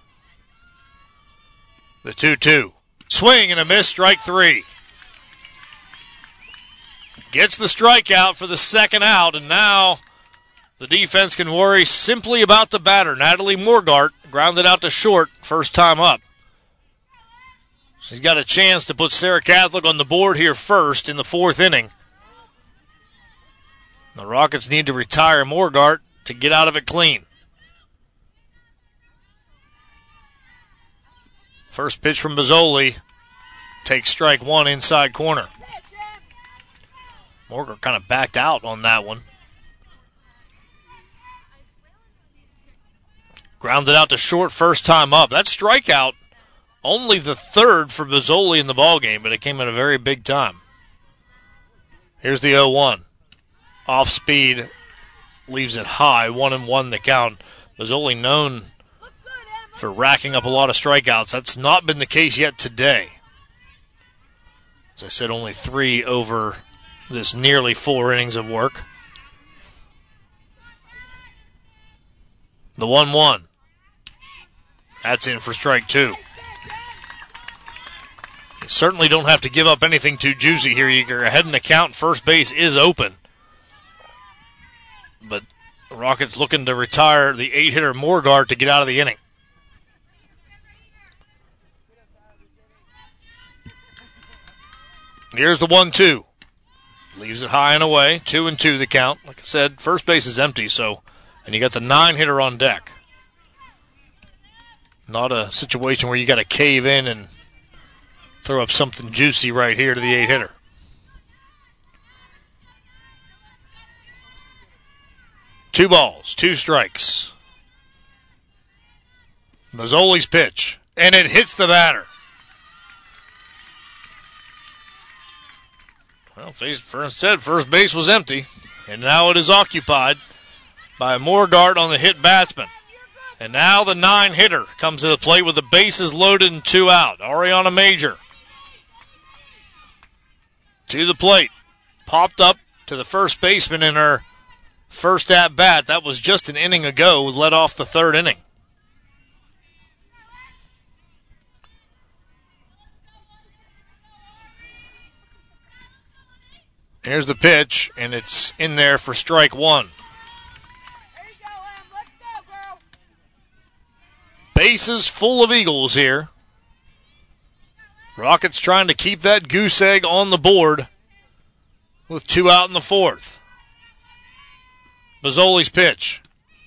The 2-2. Swing and a miss, strike three. Gets the strikeout for the second out, and now the defense can worry simply about the batter. Natalie Morgart grounded out to short, first time up. She's got a chance to put Sarah Catholic on the board here first in the fourth inning. The Rockets need to retire Morgart to get out of it clean. First pitch from Bozzoli takes strike one inside corner. Morgart kind of backed out on that one. Grounded out to short first time up. That strikeout, only the third for Bozzoli in the ballgame, but it came at a very big time. Here's the 0-1. Off speed, leaves it high, 1-1 the count. Bozzoli known for racking up a lot of strikeouts. That's not been the case yet today. As I said, only 3 over this nearly 4 innings of work. The 1-1. That's in for strike 2. You certainly don't have to give up anything too juicy here. You're ahead in the count. First base is open. But the Rockets looking to retire the 8-hitter Morgard to get out of the inning. Here's the 1-2. Leaves it high and away. 2-2 the count. Like I said, first base is empty, and you got the 9-hitter on deck. Not a situation where you got to cave in and throw up something juicy right here to the 8-hitter. Two balls, 2 strikes. Mazzoli's pitch, and it hits the batter. Well, first base was empty, and now it is occupied by Morgard on the hit batsman. And now the 9-hitter comes to the plate with the bases loaded and 2 out. Ariana Major to the plate. Popped up to the first baseman in her first at-bat. That was just an inning ago. Led off the 3rd inning. Here's the pitch, and it's in there for strike 1. Bases full of Eagles here. Rockets trying to keep that goose egg on the board with 2 out in the 4th. Mazzoli's pitch.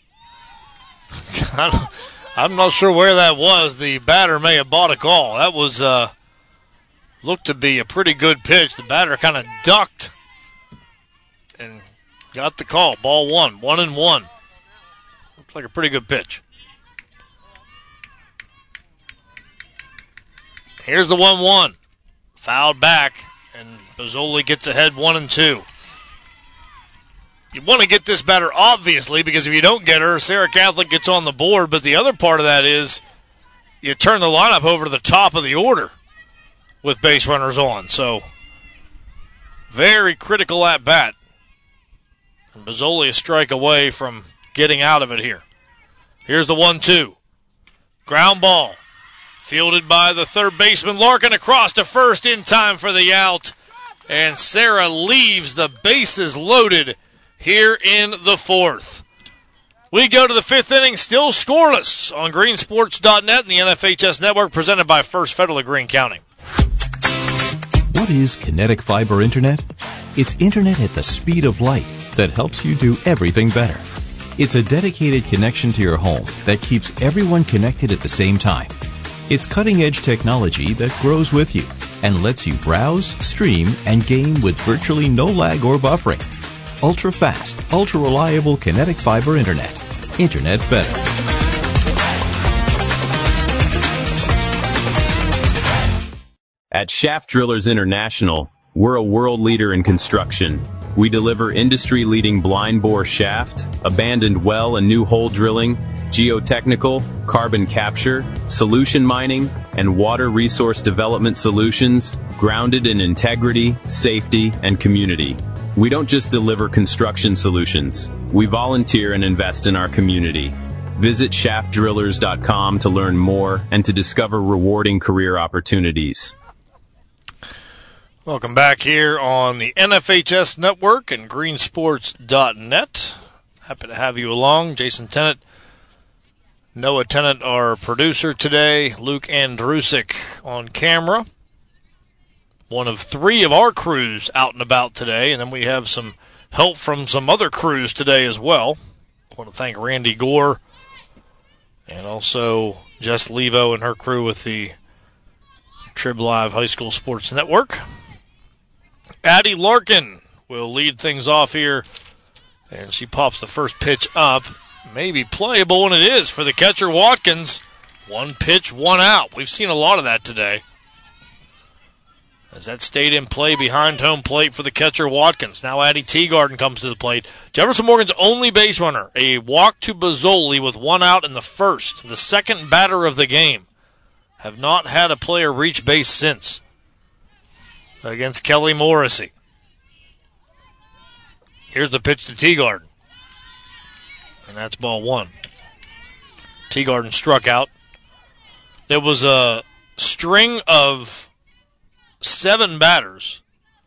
I'm not sure where that was. The batter may have bought a call. That was looked to be a pretty good pitch. The batter kind of ducked and got the call. Ball 1, 1-1. Looked like a pretty good pitch. Here's the 1-1. Fouled back, and Mazzoli gets ahead 1-2. You want to get this batter, obviously, because if you don't get her, Sarah Catholic gets on the board. But the other part of that is you turn the lineup over to the top of the order with base runners on. So, very critical at bat. And Mazzoli a strike away from getting out of it here. Here's the 1-2. Ground ball. Fielded by the third baseman, Larkin across to first in time for the out. And Sarah leaves the bases loaded here in the 4th. We go to the 5th inning, still scoreless on greensports.net and the NFHS Network, presented by First Federal of Greene County. What is Kinetic Fiber Internet? It's internet at the speed of light that helps you do everything better. It's a dedicated connection to your home that keeps everyone connected at the same time. It's cutting-edge technology that grows with you and lets you browse, stream, and game with virtually no lag or buffering. Ultra-fast, ultra-reliable Kinetic Fiber Internet. Internet better. At Shaft Drillers International, we're a world leader in construction. We deliver industry-leading blind bore shaft, abandoned well and new hole drilling, geotechnical, carbon capture, solution mining, and water resource development solutions grounded in integrity, safety, and community. We don't just deliver construction solutions. We volunteer and invest in our community. Visit shaftdrillers.com to learn more and to discover rewarding career opportunities. Welcome back here on the NFHS Network and greensports.net. Happy to have you along. Jason Tennant, Noah Tennant, our producer today. Luke Andrusik on camera. One of 3 of our crews out and about today, and then we have some help from some other crews today as well. I want to thank Randy Gore and also Jess Levo and her crew with the Trib Live High School Sports Network. Addie Larkin will lead things off here, and she pops the first pitch up. Maybe playable, and it is for the catcher Watkins. 1 pitch, 1 out. We've seen a lot of that today. as that stayed in play behind home plate for the catcher Watkins. Now Addie Teagarden comes to the plate. Jefferson Morgan's only base runner, a walk to Bozzoli with one out in the first, the second batter of the game. Have not had a player reach base since against Kelly Morrissey. Here's the pitch to Teagarden, and that's ball one. Teagarden struck out. There was a string of 7 batters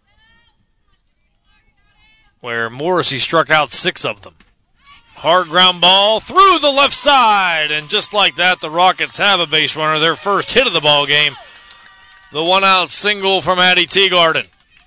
where Morrissey struck out 6 of them. Hard ground ball through the left side, and just like that, the Rockets have a base runner, their first hit of the ball game. The one-out single from Addie Teagarden.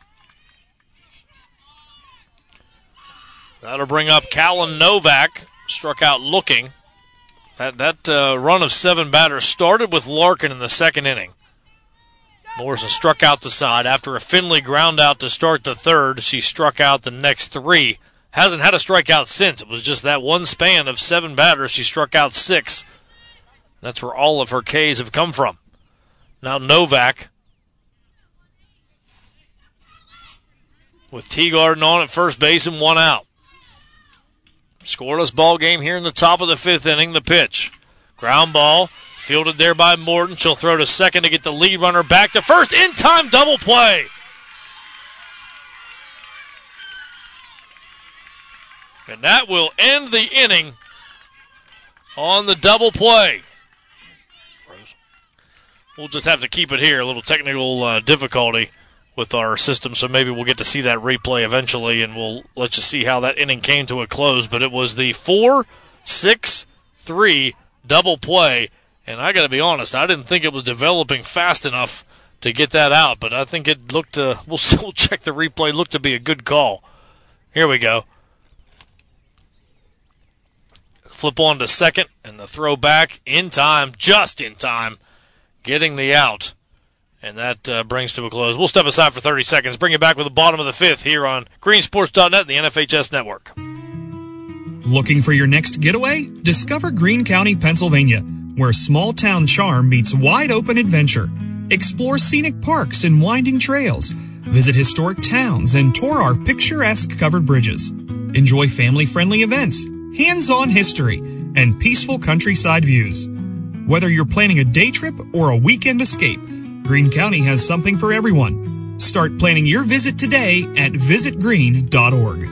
That'll bring up Callan Novak, struck out looking. That run of 7 batters started with Larkin in the second inning. Morrison struck out the side. After a Finley ground out to start the third, she struck out the next 3. Hasn't had a strikeout since. It was just that one span of 7 batters. She struck out 6. That's where all of her Ks have come from. Now Novak with Teagarden on at first base and 1 out. Scoreless ball game here in the top of the 5th inning. The pitch. Ground ball. Fielded there by Morton. She'll throw to second to get the lead runner back to first. In time double play. And that will end the inning on the double play. We'll just have to keep it here. A little technical difficulty with our system, so maybe we'll get to see that replay eventually, and we'll let you see how that inning came to a close. But it was the 4-6-3 double play. And I got to be honest, I didn't think it was developing fast enough to get that out, but I think it looked we'll check the replay, looked to be a good call. Here we go. Flip on to second, and the throw back in time, just in time, getting the out. And that brings to a close. We'll step aside for 30 seconds, bring you back with the bottom of the 5th here on greensports.net and the NFHS Network. Looking for your next getaway? Discover Greene County, Pennsylvania, where small-town charm meets wide-open adventure. Explore scenic parks and winding trails. Visit historic towns and tour our picturesque covered bridges. Enjoy family-friendly events, hands-on history, and peaceful countryside views. Whether you're planning a day trip or a weekend escape, Greene County has something for everyone. Start planning your visit today at visitgreene.org.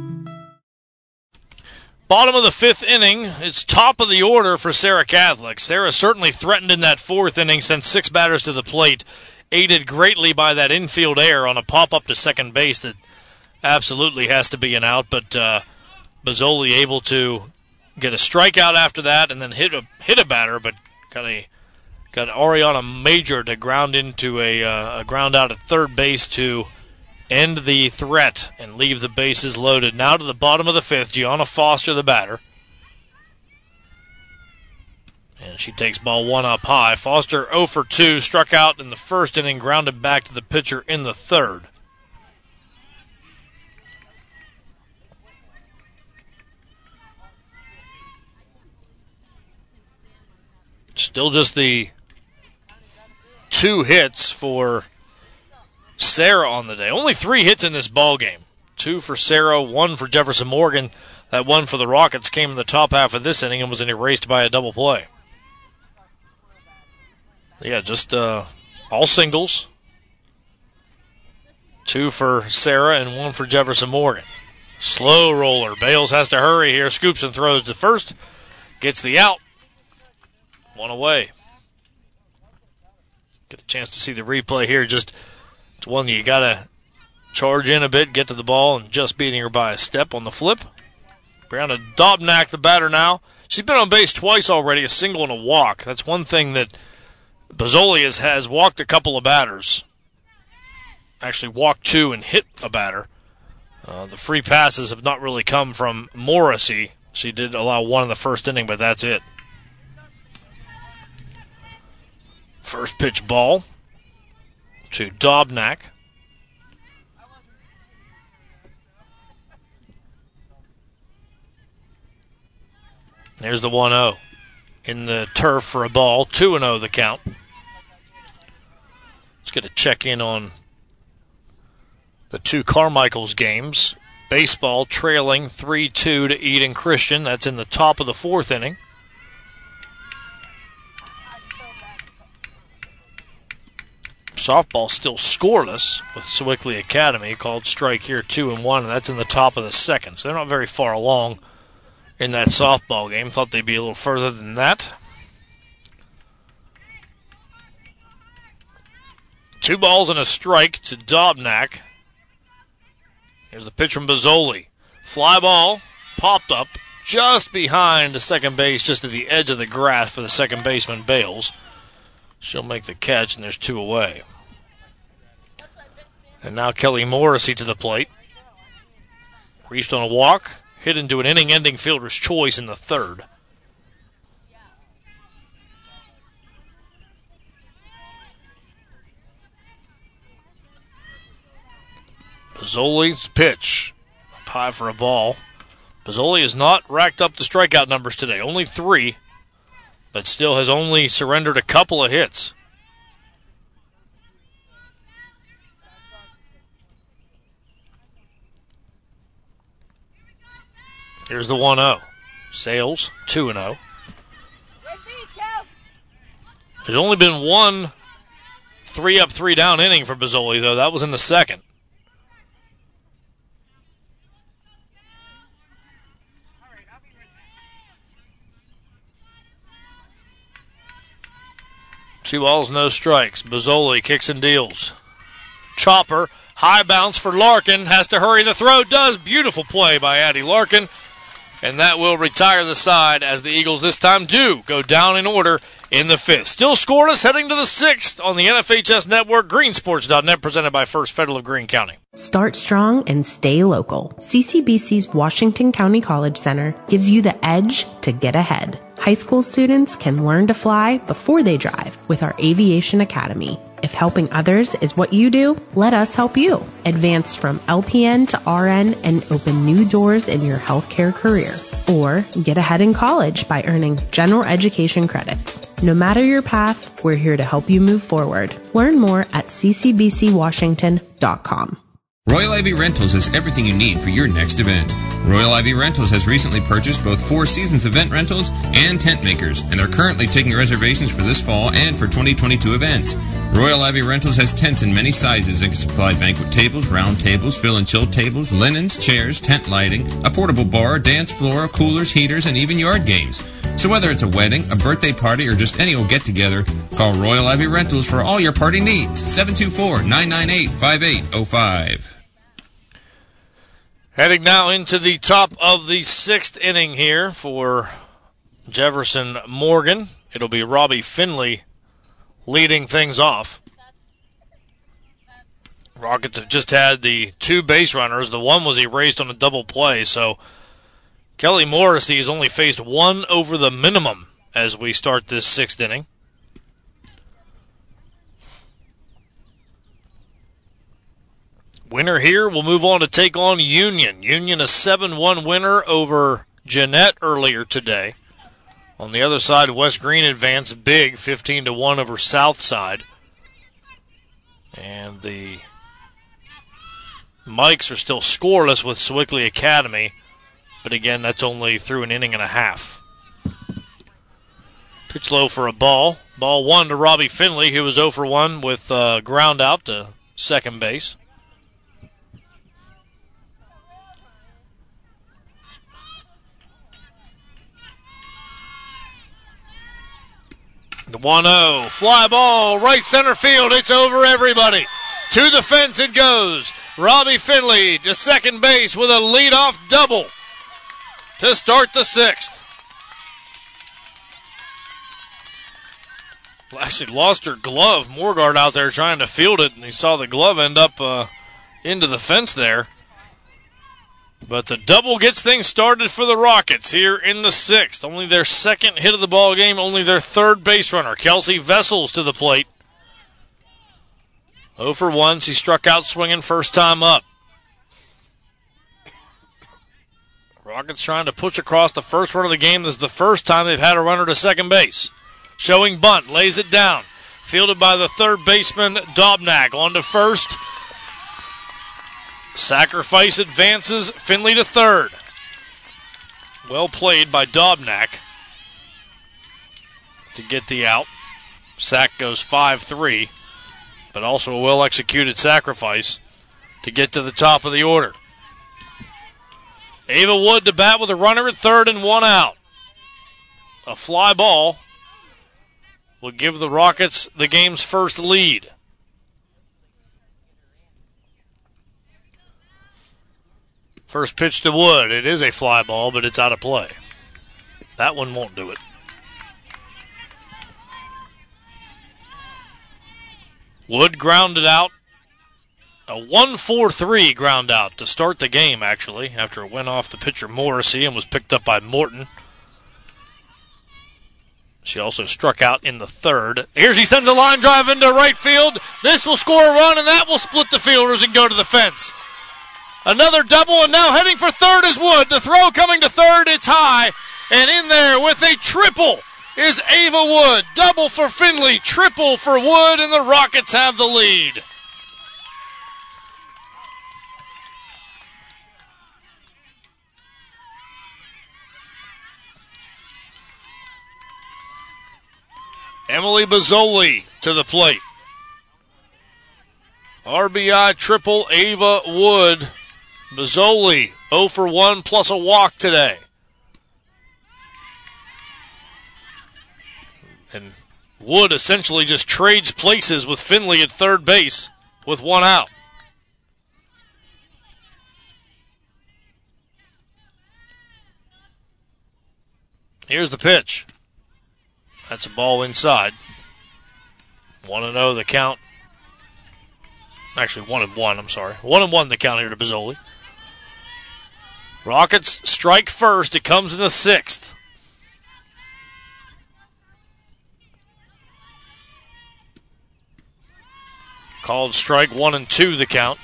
Bottom of the 5th inning, it's top of the order for Sarah Catholic. Sarah certainly threatened in that 4th inning, sent 6 batters to the plate, aided greatly by that infield error on a pop-up to second base that absolutely has to be an out, but Bozzoli able to get a strikeout after that and then hit a batter, but got Ariana Major to ground into a ground out at third base to end the threat and leave the bases loaded. Now to the bottom of the 5th, Gianna Foster, the batter. And she takes ball 1 up high. Foster 0 for 2, struck out in the first inning, grounded back to the pitcher in the third. Still just the 2 hits for Sarah on the day. Only 3 hits in this ball game. 2 for Sarah, 1 for Jefferson Morgan. That 1 for the Rockets came in the top half of this inning and was erased by a double play. Yeah, just all singles. 2 for Sarah and 1 for Jefferson Morgan. Slow roller. Bales has to hurry here. Scoops and throws to first. Gets the out. 1 away. Get a chance to see the replay here. Just it's one you got to charge in a bit, get to the ball, and just beating her by a step on the flip. Brianna Dobnak, the batter now. She's been on base twice already, a single and a walk. That's one thing that Bozzoli has walked a couple of batters. Actually walked 2 and hit a batter. The free passes have not really come from Morrissey. She did allow 1 in the first inning, but that's it. First pitch ball to Dobnak. There's the 1-0 in the turf for a ball. 2-0 the count. Let's get a check in on the two Carmichael's games. Baseball trailing 3-2 to Eden Christian. That's in the top of the fourth inning. Softball still scoreless with Sewickley Academy. Called strike here, 2-1, and that's in the top of the second. So they're not very far along in that softball game. Thought they'd be a little further than that. 2 balls and a strike to Dobnak. Here's the pitch from Bozzoli. Fly ball, popped up just behind the second base, just at the edge of the grass for the second baseman, Bales. She'll make the catch, and there's 2 away. And now Kelly Morrissey to the plate. Reached on a walk, hit into an inning-ending fielder's choice in the third. Bozzoli's pitch, up high for a ball. Bozzoli has not racked up the strikeout numbers today, only 3, but still has only surrendered a couple of hits. Here's the 1-0. Sales, 2-0. There's only been one 3-up, 3-down inning for Bozzoli, though. That was in the second. Two balls, no strikes. Bozzoli kicks and deals. Chopper, high bounce for Larkin. Has to hurry the throw. Does. Beautiful play by Addie Larkin. And that will retire the side as the Eagles this time do go down in order in the fifth. Still scoreless heading to the sixth on the NFHS Network. Greensports.net presented by First Federal of Greene County. Start strong and stay local. CCBC's Washington County College Center gives you the edge to get ahead. High school students can learn to fly before they drive with our Aviation Academy. If helping others is what you do, let us help you. Advance from LPN to RN and open new doors in your healthcare career. Or get ahead in college by earning general education credits. No matter your path, we're here to help you move forward. Learn more at ccbcwashington.com. Royal Ivy Rentals has everything you need for your next event. Royal Ivy Rentals has recently purchased both Four Seasons event rentals and tent makers, and they're currently taking reservations for this fall and for 2022 events. Royal Ivy Rentals has tents in many sizes and can supply banquet tables, round tables, fill and chill tables, linens, chairs, tent lighting, a portable bar, dance floor, coolers, heaters, and even yard games. So whether it's a wedding, a birthday party, or just any old get-together, call Royal Ivy Rentals for all your party needs. 724-998-5805. Heading now into the top of the sixth inning here for Jefferson Morgan. It'll be Robbie Finley leading things off. Rockets have just had the 2 base runners. The one was erased on a double play, so Kelly Morrissey has only faced 1 over the minimum as we start this sixth inning. Winner here will move on to take on Union. Union a 7-1 winner over Jeanette earlier today. On the other side, West Greene advanced big, 15-1 over Southside. And the Mikes are still scoreless with Sewickley Academy. But again, that's only through an inning and a half. Pitch low for a ball. Ball 1 to Robbie Finley, who was 0 for 1 with ground out to second base. The 1-0, fly ball, right center field. It's over everybody. To the fence it goes. Robbie Finley to second base with a leadoff double to start the sixth. Well, actually lost her glove. Morgard out there trying to field it, and he saw the glove end up into the fence there. But the double gets things started for the Rockets here in the sixth. Only their second hit of the ball game, only their third base runner. Kelsey Vessels to the plate. 0 for 1. She struck out swinging first time up. Rockets trying to push across the first run of the game. This is the first time they've had a runner to second base. Showing bunt, lays it down. Fielded by the third baseman, Dobnak. On to first. Sacrifice advances Findlay to third. Well played by Dobnak to get the out. Sack goes 5-3, but also a well-executed sacrifice to get to the top of the order. Ava Wood to bat with a runner at third and one out. A fly ball will give the Rockets the game's first lead. First pitch to Wood. It is a fly ball, but it's out of play. That one won't do it. Wood grounded out. A 1-4-3 ground out to start the game, actually, after it went off the pitcher Morrissey and was picked up by Morton. She also struck out in the third. Here she sends a line drive into right field. This will score a run, and that will split the fielders and go to the fence. Another double, and now heading for third is Wood. The throw coming to third, it's high. And in there with a triple is Ava Wood. Double for Findlay, triple for Wood, and the Rockets have the lead. Emily Bozzoli to the plate. RBI triple Ava Wood. Bozzoli 0 for 1 plus a walk today. And Wood essentially just trades places with Findlay at third base with one out. Here's the pitch. That's a ball inside. 1-0 the count. Actually, 1-1, I'm sorry. 1-1 the count here to Bozzoli. Rockets strike first. It comes in the sixth. Called strike 1 and 2 the count.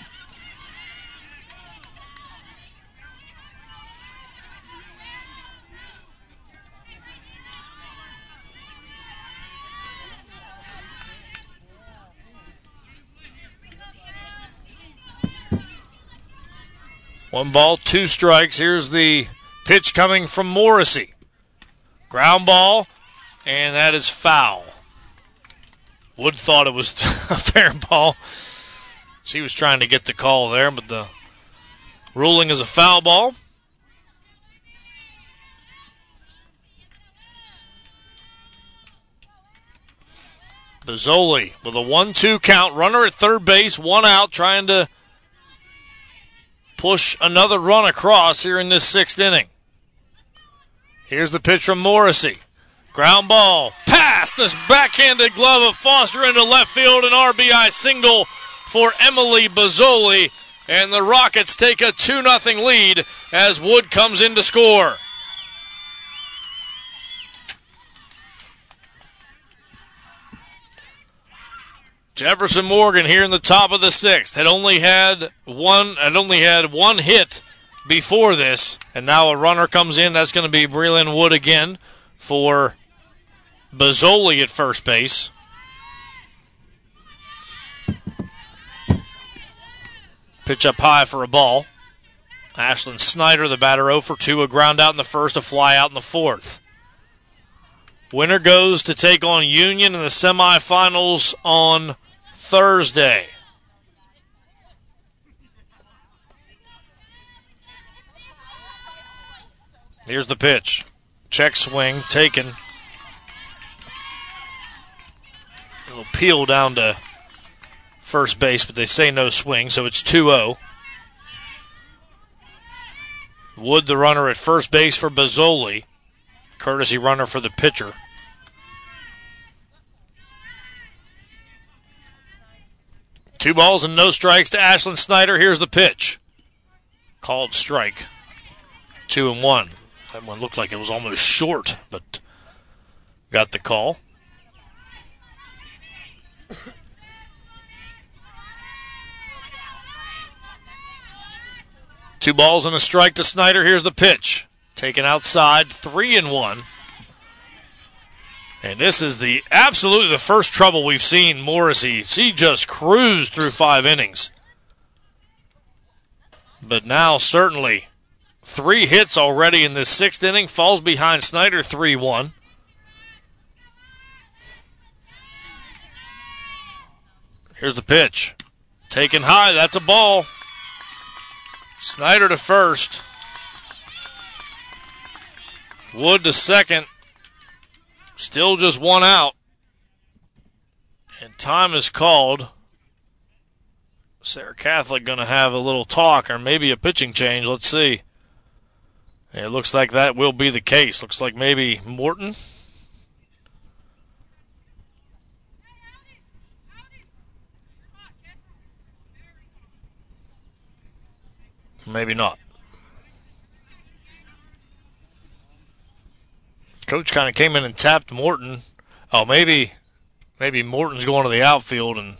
One ball, two strikes. Here's the pitch coming from Morrissey. Ground ball, and that is foul. Wood thought it was a fair ball. She was trying to get the call there, but the ruling is a foul ball. Bozzoli with a 1-2 count. Runner at third base, one out, trying to push another run across here in this sixth inning. Here's the pitch from Morrissey. Ground ball. Pass this backhanded glove of Foster into left field. An RBI single for Emily Bozzoli. And the Rockets take a 2-0 lead as Wood comes in to score. Jefferson Morgan here in the top of the sixth had only had one hit before this, and now a runner comes in. That's going to be Breland Wood again for Bozzoli at first base. Pitch up high for a ball. Ashlyn Snyder, the batter, 0 for 2, a ground out in the first, a fly out in the fourth. Winner goes to take on Union in the semifinals on Thursday. Here's the pitch. Check swing, taken. It'll peel down to first base, but they say no swing, so it's 2-0. Wood, the runner at first base for Bozzoli. Courtesy runner for the pitcher. Two balls and no strikes to Ashlyn Snyder. Here's the pitch. Called strike. 2-1. That one looked like it was almost short, but got the call. Two balls and a strike to Snyder. Here's the pitch. Taken outside, 3-1. And this is absolutely the first trouble we've seen Morrissey. She just cruised through 5 innings. But now certainly 3 hits already in this 6th inning. Falls behind Snyder 3-1. Here's the pitch. Taken high. That's a ball. Snyder to first. Wood to second. Still just 1 out. And time is called. Sarah Catholic going to have a little talk or maybe a pitching change. Let's see. It looks like that will be the case. Looks like maybe Morton. Maybe not. Coach kind of came in and tapped Morton. Oh, maybe Morton's going to the outfield and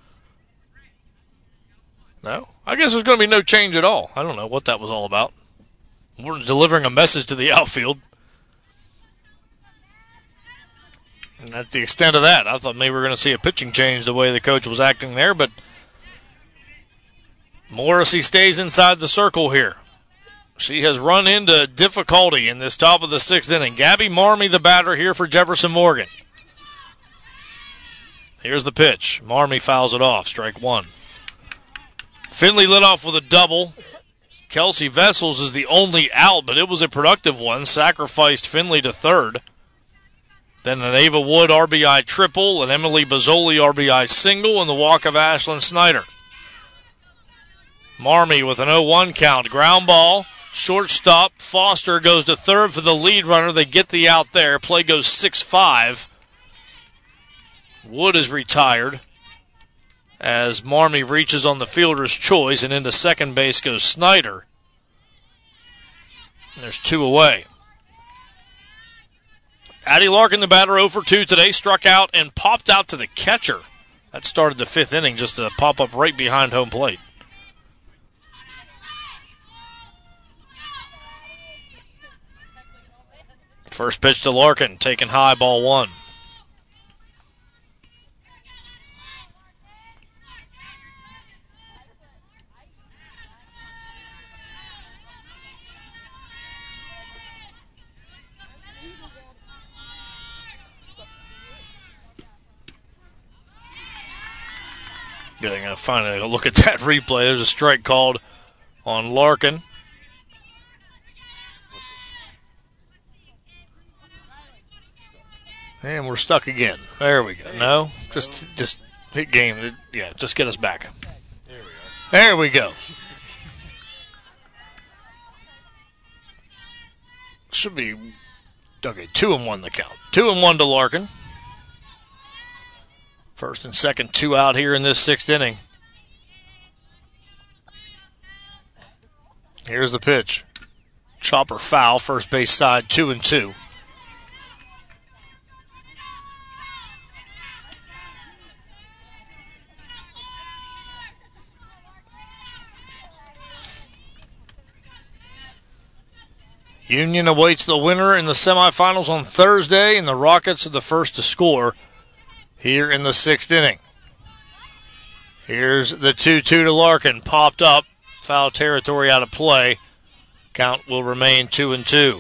no? I guess there's going to be no change at all. I don't know what that was all about. Morton's delivering a message to the outfield. And that's the extent of that. I thought maybe we were going to see a pitching change the way the coach was acting there, but Morrissey stays inside the circle here. She has run into difficulty in this top of the 6th inning. Gabby Marmee, the batter here for Jefferson Morgan. Here's the pitch. Marmee fouls it off. Strike 1. Finley lit off with a double. Kelsey Vessels is the only out, but it was a productive one. Sacrificed Finley to third. Then an Ava Wood RBI triple, an Emily Bozzoli RBI single, and the walk of Ashlyn Snyder. Marmee with an 0-1 count. Ground ball. Shortstop. Foster goes to third for the lead runner. They get the out there. Play goes 6-5. Wood is retired as Marmee reaches on the fielder's choice, and into second base goes Snyder. And there's 2 away. Addie Larkin, the batter, 0 for 2 today, struck out and popped out to the catcher. That started the 5th inning, just to pop up right behind home plate. First pitch to Larkin, taken high, ball 1. Getting a finally a look at that replay. There's a strike called on Larkin. And we're stuck again. There we go. No, just hit game. Yeah, just get us back. There we go. Should be okay. 2-1 the count. 2-1 to Larkin. First and second, 2 out here in this 6th inning. Here's the pitch. Chopper foul, first base side, 2-2. Union awaits the winner in the semifinals on Thursday, and the Rockets are the first to score here in the 6th inning. Here's the 2-2 to Larkin. Popped up. Foul territory out of play. Count will remain 2-2.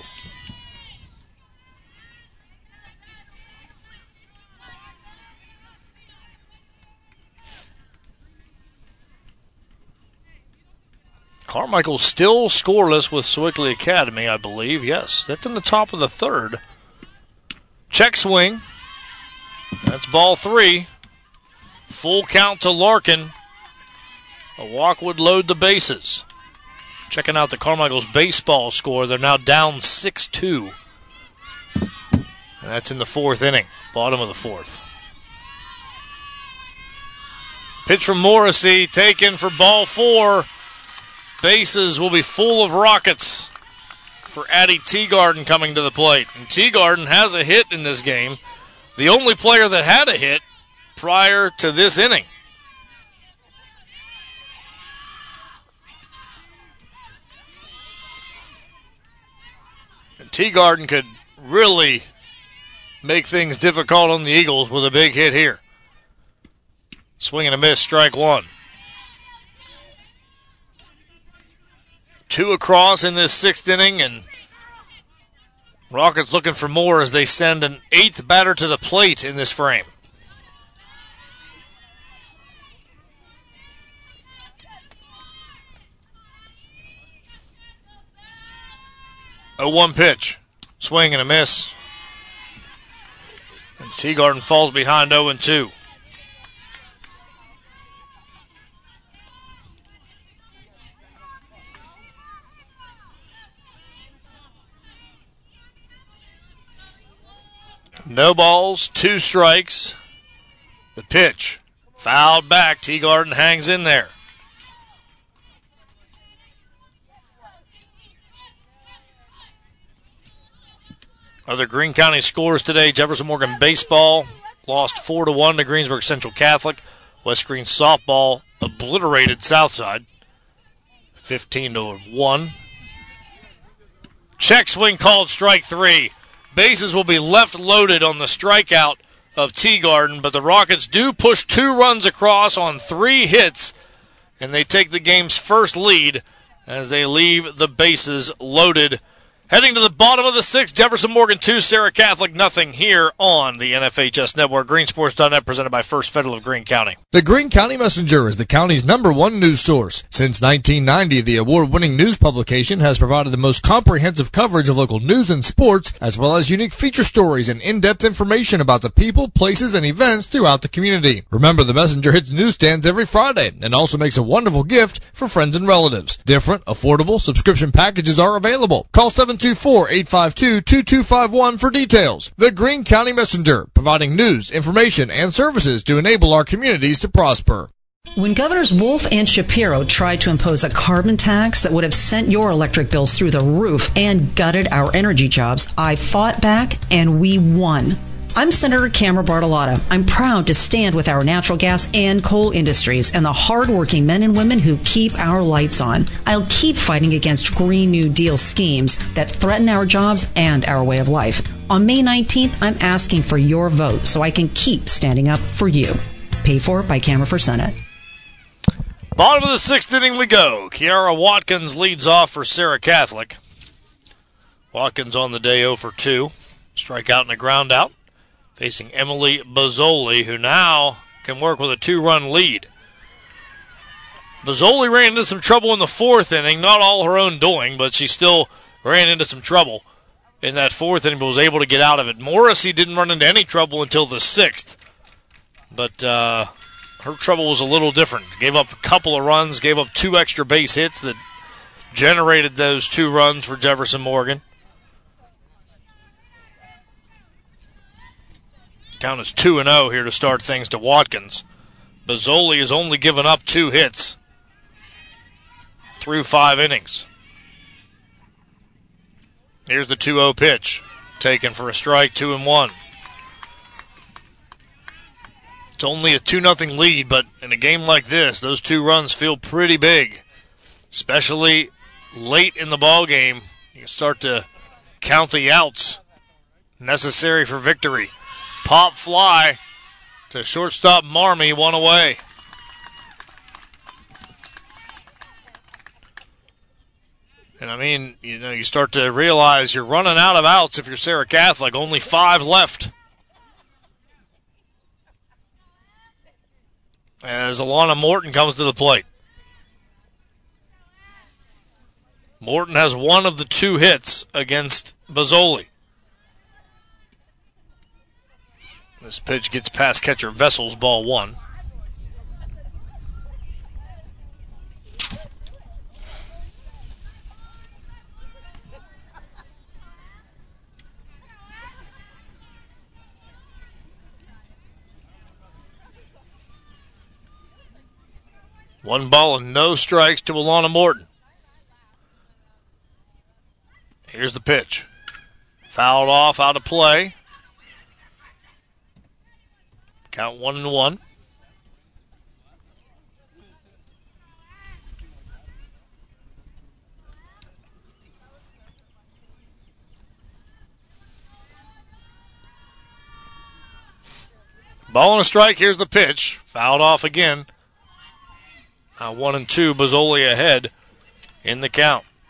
Carmichael still scoreless with Sewickley Academy, I believe. Yes, that's in the top of the 3rd. Check swing. That's ball 3. Full count to Larkin. A walk would load the bases. Checking out the Carmichael's baseball score. They're now down 6-2. And that's in the 4th inning. Bottom of the 4th. Pitch from Morrissey. Taken for ball 4. Bases will be full of Rockets for Addie Teagarden coming to the plate. And Teagarden has a hit in this game. The only player that had a hit prior to this inning. And Teagarden could really make things difficult on the Eagles with a big hit here. Swing and a miss, strike 1. 2 across in this 6th inning, and Rockets looking for more as they send an 8th batter to the plate in this frame. A 1 pitch. Swing and a miss. And Teagarden falls behind 0-2. No balls, 2 strikes. The pitch. Fouled back. Teagarden hangs in there. Other Greene County scores today. Jefferson Morgan baseball lost 4-1 to Greensburg Central Catholic. West Greene softball obliterated Southside 15-1. Check swing called, strike 3. Bases will be left loaded on the strikeout of Teagarden, but the Rockets do push 2 runs across on 3 hits, and they take the game's first lead as they leave the bases loaded. Heading to the bottom of the 6th, Jefferson Morgan 2, Sarah Catholic nothing here on the NFHS Network. Greensports.net presented by First Federal of Greene County. The Greene County Messenger is the county's #1 news source. Since 1990, the award-winning news publication has provided the most comprehensive coverage of local news and sports, as well as unique feature stories and in-depth information about the people, places, and events throughout the community. Remember, the Messenger hits newsstands every Friday and also makes a wonderful gift for friends and relatives. Different, affordable subscription packages are available. Call 724-852-2251 for details. The Greene County Messenger, providing news, information, and services to enable our communities to prosper. When Governors Wolf and Shapiro tried to impose a carbon tax that would have sent your electric bills through the roof and gutted our energy jobs, I fought back and we won. I'm Senator Camera Bartolotta. I'm proud to stand with our natural gas and coal industries and the hardworking men and women who keep our lights on. I'll keep fighting against Green New Deal schemes that threaten our jobs and our way of life. On May 19th, I'm asking for your vote so I can keep standing up for you. Paid for by Camera for Senate. Bottom of the 6th inning we go. Kiara Watkins leads off for Sarah Catholic. Watkins on the day 0-2. Strikeout and a ground out. Facing Emily Bozzoli, who now can work with a 2-run lead. Bozzoli ran into some trouble in the 4th inning. Not all her own doing, but she still ran into some trouble in that 4th inning, but was able to get out of it. Morrissey didn't run into any trouble until the 6th. But her trouble was a little different. Gave up a couple of runs, gave up 2 extra base hits that generated those 2 runs for Jefferson Morgan. Count is 2-0 here to start things to Watkins. Bozzoli has only given up 2 hits through 5 innings. Here's the 2-0 pitch. Taken for a strike, 2-1. It's only a 2-0 lead, but in a game like this, those 2 runs feel pretty big. Especially late in the ball game, you can start to count the outs necessary for victory. Pop fly to shortstop Marmee, 1 away. And I mean, you start to realize you're running out of outs if you're Sarah Catholic. Only 5 left. As Alana Morton comes to the plate. Morton has 1 of the 2 hits against Bozzoli. This pitch gets past catcher Vessels, ball 1. One ball and no strikes to Alana Morton. Here's the pitch. Fouled off, out of play. Count 1-1. Ball and a strike. Here's the pitch. Fouled off again. Now 1-2. Bozzoli ahead in the count.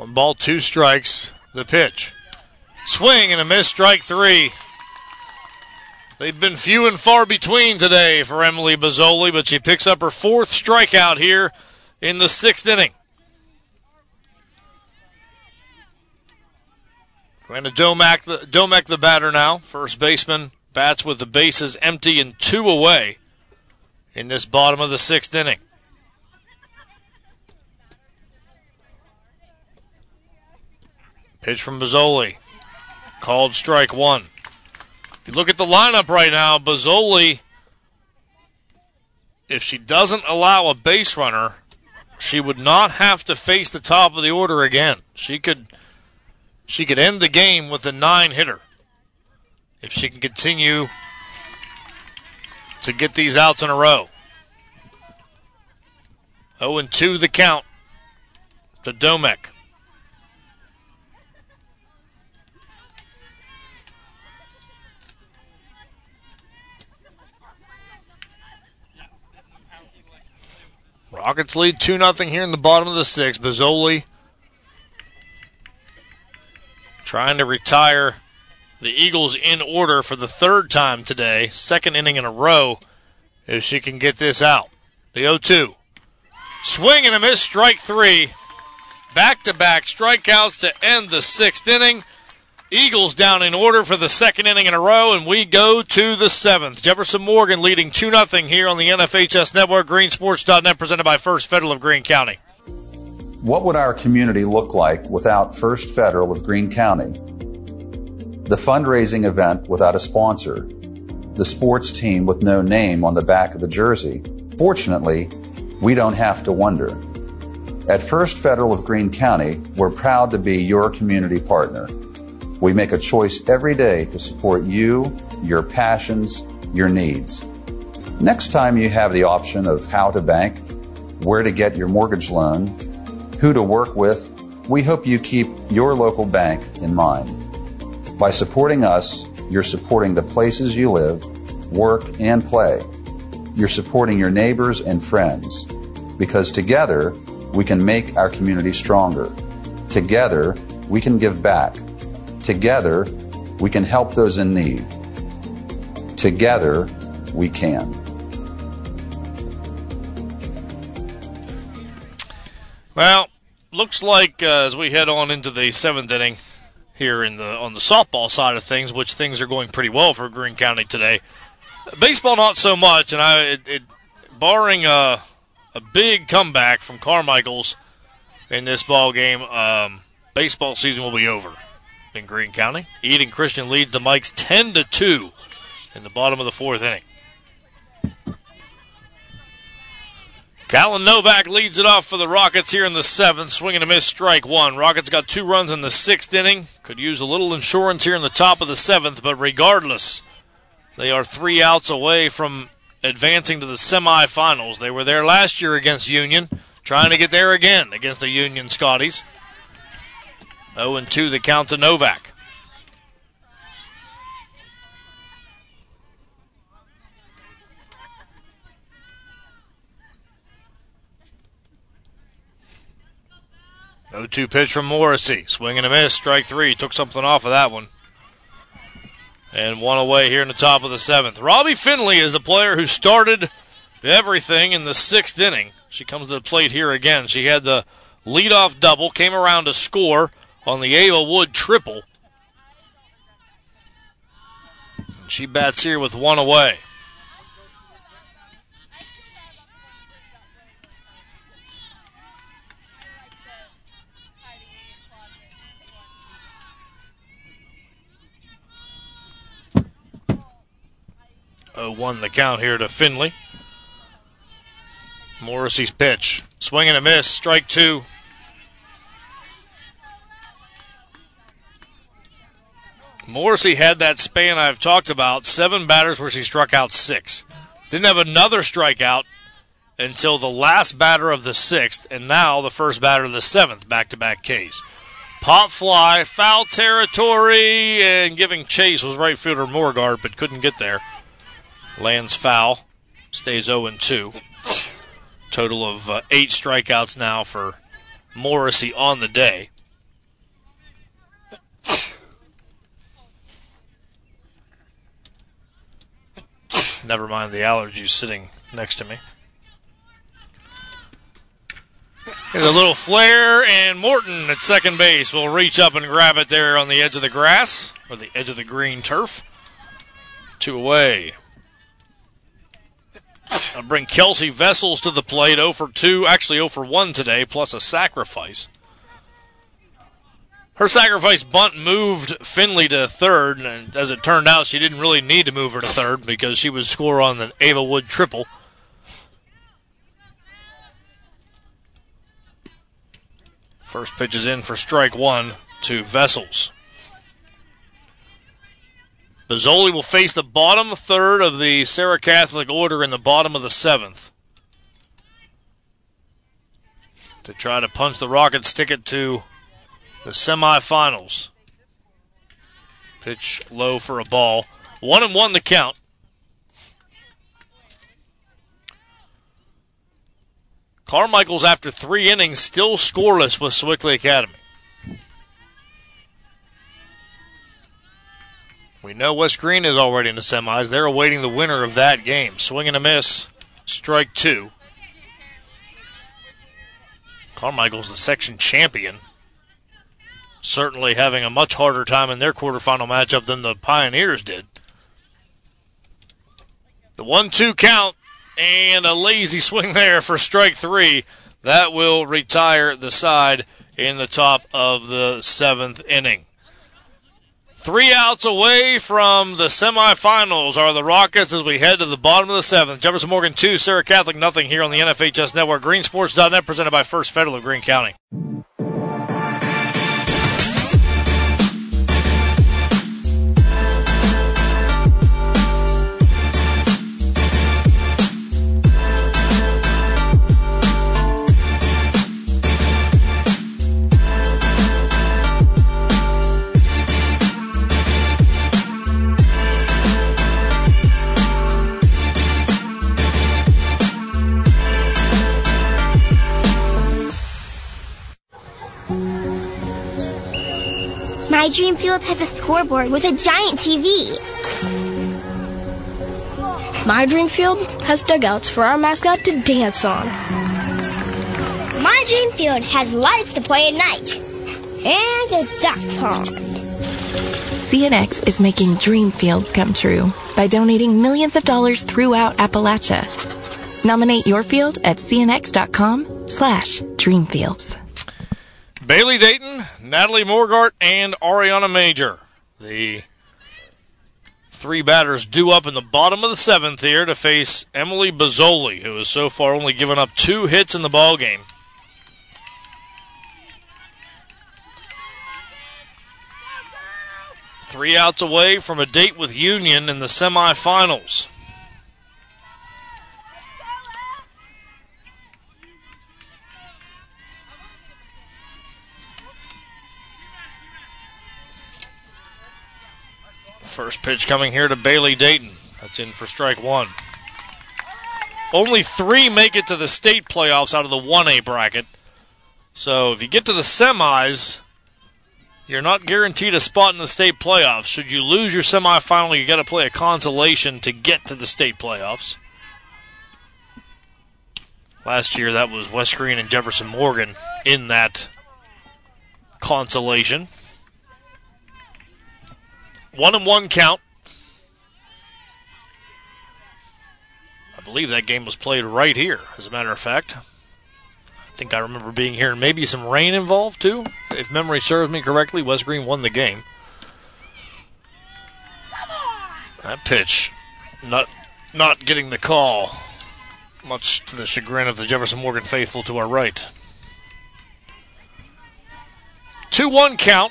1 ball, 2 strikes. The pitch. Swing and a miss, strike 3. They've been few and far between today for Emily Bozzoli, but she picks up her 4th strikeout here in the 6th inning. Joanna Domek the batter now. First baseman bats with the bases empty and 2 away in this bottom of the 6th inning. Pitch from Bozzoli. Called strike 1. If you look at the lineup right now, Bozzoli, if she doesn't allow a base runner, she would not have to face the top of the order again. She could end the game with a 9-hitter if she can continue to get these outs in a row. 0-2 the count to Domek. Rockets lead 2-0 here in the bottom of the 6th. Bozzoli trying to retire the Eagles in order for the 3rd time today. 2nd inning in a row if she can get this out. The 0-2. Swing and a miss, strike 3. Back-to-back strikeouts to end the 6th inning. Eagles down in order for the 2nd inning in a row, and we go to the 7th. Jefferson Morgan leading 2-0 here on the NFHS Network. Greensports.net presented by First Federal of Greene County. What would our community look like without First Federal of Greene County? The fundraising event without a sponsor. The sports team with no name on the back of the jersey. Fortunately, we don't have to wonder. At First Federal of Greene County, we're proud to be your community partner. We make a choice every day to support you, your passions, your needs. Next time you have the option of how to bank, where to get your mortgage loan, who to work with, we hope you keep your local bank in mind. By supporting us, you're supporting the places you live, work, and play. You're supporting your neighbors and friends, because together we can make our community stronger. Together we can give back. Together we can help those in need. Together we can. Well, looks like as we head on into the 7th inning here on the softball side of things, which things are going pretty well for Greene County today. Baseball not so much, and barring a big comeback from Carmichael's in this ball game, baseball season will be over in Greene County. Eden Christian leads the Mikes 10-2 in the bottom of the 4th inning. Callan Novak leads it off for the Rockets here in the 7th. Swing and a miss, strike 1. Rockets got 2 runs in the 6th inning. Could use a little insurance here in the top of the 7th, but regardless, they are 3 outs away from advancing to the semifinals. They were there last year against Union, trying to get there again against the Union Scotties. 0-2 the count to Novak. No 0-2 pitch from Morrissey. Swing and a miss, strike 3. Took something off of that one. And 1 away here in the top of the 7th. Robbie Finley is the player who started everything in the 6th inning. She comes to the plate here again. She had the leadoff double, came around to score on the Ava Wood triple. And she bats here with 1 away. Won the count here to Finley. Morrissey's pitch. Swing and a miss. Strike 2. Morrissey had that span I've talked about. 7 batters where she struck out 6. Didn't have another strikeout until the last batter of the 6th, and now the first batter of the 7th, back-to-back Ks. Pop fly, foul territory, and giving chase was right fielder Morgard, but couldn't get there. Lands foul, stays 0-2. Total of 8 strikeouts now for Morrissey on the day. Never mind the allergies sitting next to me. Here's a little flare, and Morton at second base will reach up and grab it there on the edge of the grass, or the edge of the green turf. 2 away. I'll bring Kelsey Vessels to the plate, 0 for 2, actually 0 for 1 today, plus a sacrifice. Her sacrifice bunt moved Finley to third, and as it turned out, she didn't really need to move her to third because she would score on the Ava Wood triple. First pitch is in for strike 1 to Vessels. Bozzoli will face the bottom third of the Sarah Catholic order in the bottom of the 7th to try to punch the Rockets' ticket to the semifinals. Pitch low for a ball. 1-1 the count. Carmichael's, after 3 innings, still scoreless with Sewickley Academy. We know West Green is already in the semis. They're awaiting the winner of that game. Swing and a miss. Strike 2. Carmichael's the section champion. Certainly having a much harder time in their quarterfinal matchup than the Pioneers did. The 1-2 count. And a lazy swing there for strike 3. That will retire the side in the top of the 7th inning. 3 outs away from the semifinals are the Rockets as we head to the bottom of the 7th. Jefferson Morgan 2, Sarah Catholic nothing here on the NFHS Network. Greensports.net presented by First Federal of Greene County. My Dream Field has a scoreboard with a giant TV. My Dream Field has dugouts for our mascot to dance on. My Dream Field has lights to play at night. And a duck pond. CNX is making dream fields come true by donating millions of dollars throughout Appalachia. Nominate your field at cnx.com/dreamfields. Bailey Dayton, Natalie Morgart, and Ariana Major. The 3 batters due up in the bottom of the 7th here to face Emily Bozzoli, who has so far only given up 2 hits in the ballgame. Three outs away from a date with Union in the semifinals. First pitch coming here to Bailey Dayton. That's in for strike 1. Only 3 make it to the state playoffs out of the 1A bracket. So if you get to the semis, you're not guaranteed a spot in the state playoffs. Should you lose your semifinal, you got to play a consolation to get to the state playoffs. Last year, that was West Green and Jefferson Morgan in that consolation. 1-1 count. I believe that game was played right here, as a matter of fact. I think I remember being here and maybe some rain involved, too. If memory serves me correctly, West Green won the game. That pitch, not getting the call, much to the chagrin of the Jefferson Morgan faithful to our right. 2-1 count.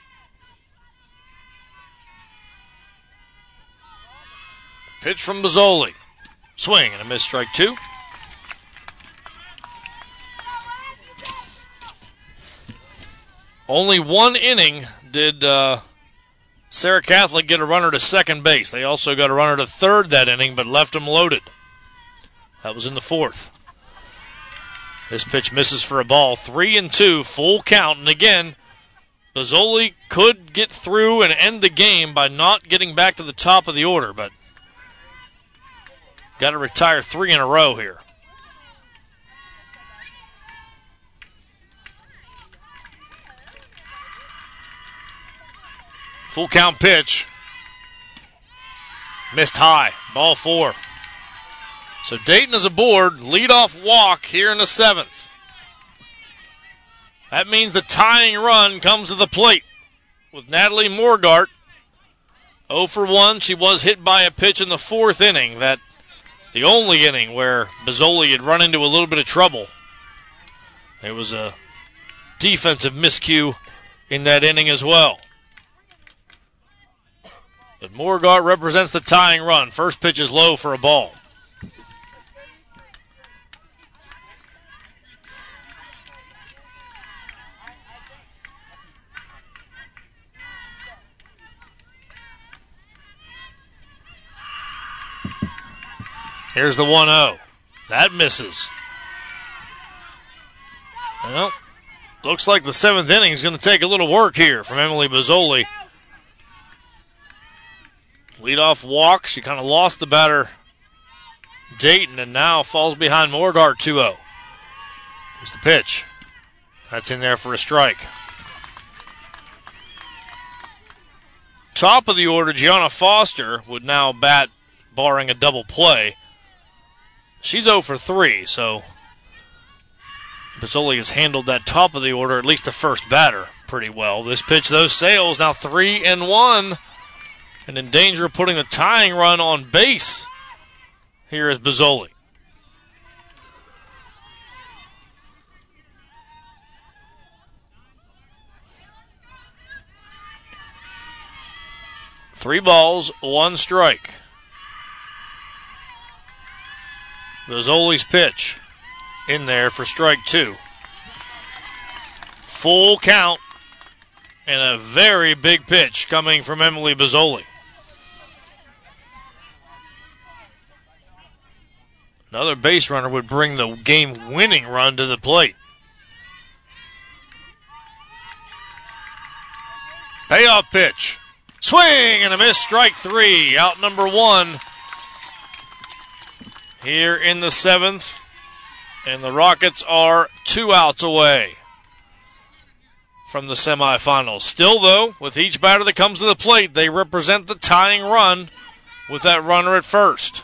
Pitch from Bozzoli. Swing and a miss, strike 2. Only 1 inning did Sarah Catholic get a runner to second base. They also got a runner to third that inning, but left them loaded. That was in the 4th. This pitch misses for a ball. 3-2, full count. And again, Bozzoli could get through and end the game by not getting back to the top of the order, but got to retire 3 in a row here. Full count pitch. Missed high. Ball 4. So Dayton is aboard. Leadoff walk here in the 7th. That means the tying run comes to the plate with Natalie Morgart. 0 for 1. She was hit by a pitch in the 4th inning. The only inning where Bozzoli had run into a little bit of trouble. There was a defensive miscue in that inning as well. But Morgart represents the tying run. First pitch is low for a ball. Here's the 1-0. That misses. Well, looks like the 7th inning is going to take a little work here from Emily Bozzoli. Leadoff walk. She kind of lost the batter, Dayton, and now falls behind Morgart 2-0. Here's the pitch. That's in there for a strike. Top of the order, Gianna Foster would now bat, barring a double play. She's 0 for 3, so Bozzoli has handled that top of the order, at least the first batter, pretty well. This pitch, though, sails, now 3-1. And in danger of putting the tying run on base. Here is Bozzoli. Three balls, 1 strike. Bozzoli's pitch in there for strike 2. Full count and a very big pitch coming from Emily Bozzoli. Another base runner would bring the game-winning run to the plate. Payoff pitch. Swing and a miss, strike 3. Out number 1 here in the 7th. And the Rockets are 2 outs away from the semifinals. Still, though, with each batter that comes to the plate, they represent the tying run with that runner at first.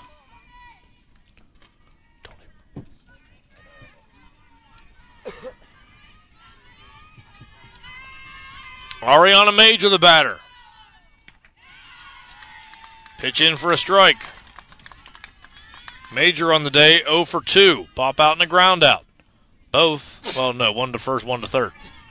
Ariana Major, the batter. Pitch in for a strike. Major on the day, 0 for 2. Pop out and a ground out. Both, well, no, 1 to first, 1 to third.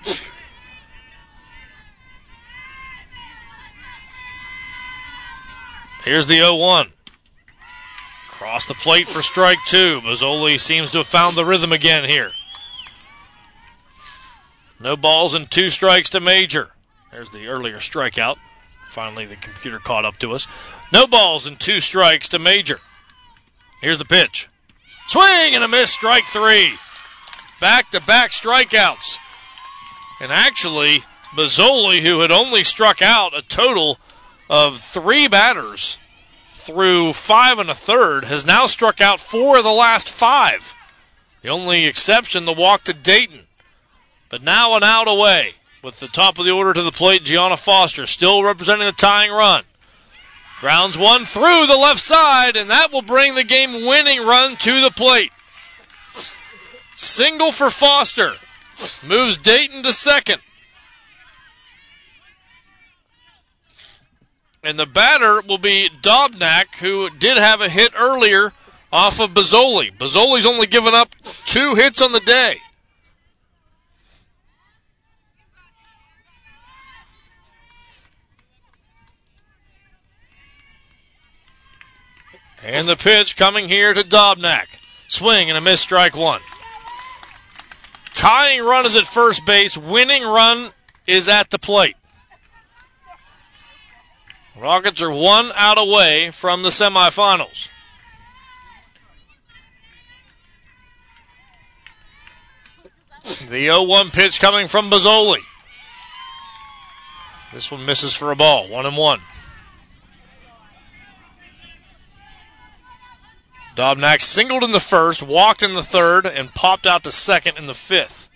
Here's the 0-1. Cross the plate for strike 2. Bozzoli seems to have found the rhythm again here. No balls and 2 strikes to Major. There's the earlier strikeout. Finally, the computer caught up to us. No balls and 2 strikes to Major. Here's the pitch. Swing and a miss, strike 3. Back-to-back strikeouts. And actually, Bozzoli, who had only struck out a total of 3 batters through 5 1/3, has now struck out 4 of the last 5. The only exception, the walk to Dayton. But now an out away with the top of the order to the plate, Gianna Foster, still representing the tying run. Grounds 1 through the left side, and that will bring the game-winning run to the plate. Single for Foster. Moves Dayton to second. And the batter will be Dobnak, who did have a hit earlier off of Bozzoli. Bozzoli's only given up 2 hits on the day. And the pitch coming here to Dobnak. Swing and a miss, strike 1. Tying run is at first base. Winning run is at the plate. Rockets are 1 out away from the semifinals. The 0-1 pitch coming from Bozzoli. This one misses for a ball. 1-1. Dobnak singled in the first, walked in the third, and popped out to second in the fifth.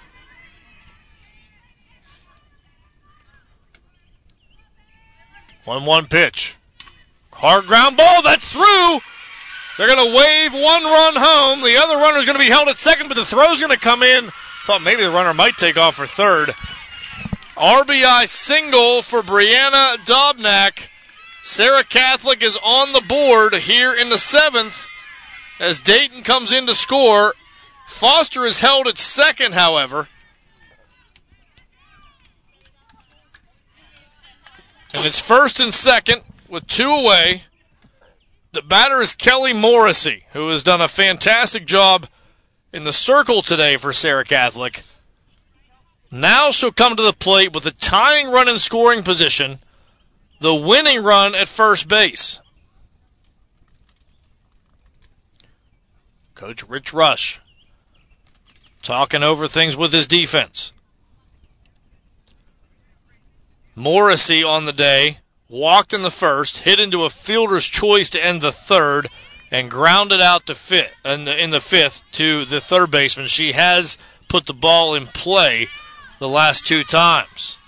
One pitch. Hard ground ball, that's through. They're going to wave one run home. The other runner's going to be held at second, but the throw's going to come in. Thought maybe the runner might take off for third. RBI single for Brianna Dobnak. Sarah Catholic is on the board here in the seventh as Dayton comes in to score. Foster is held at second, however. And it's first and second with two away. The batter is Kelly Morrissey, who has done a fantastic job in the circle today for Sarah Catholic. Now she'll come to the plate with a tying run in scoring position, the winning run at first base. Coach Rich Rush talking over things with his defense. Morrissey on the day walked in the first, hit into a fielder's choice to end the third, and grounded out to in the fifth to the third baseman. She has put the ball in play the last two times.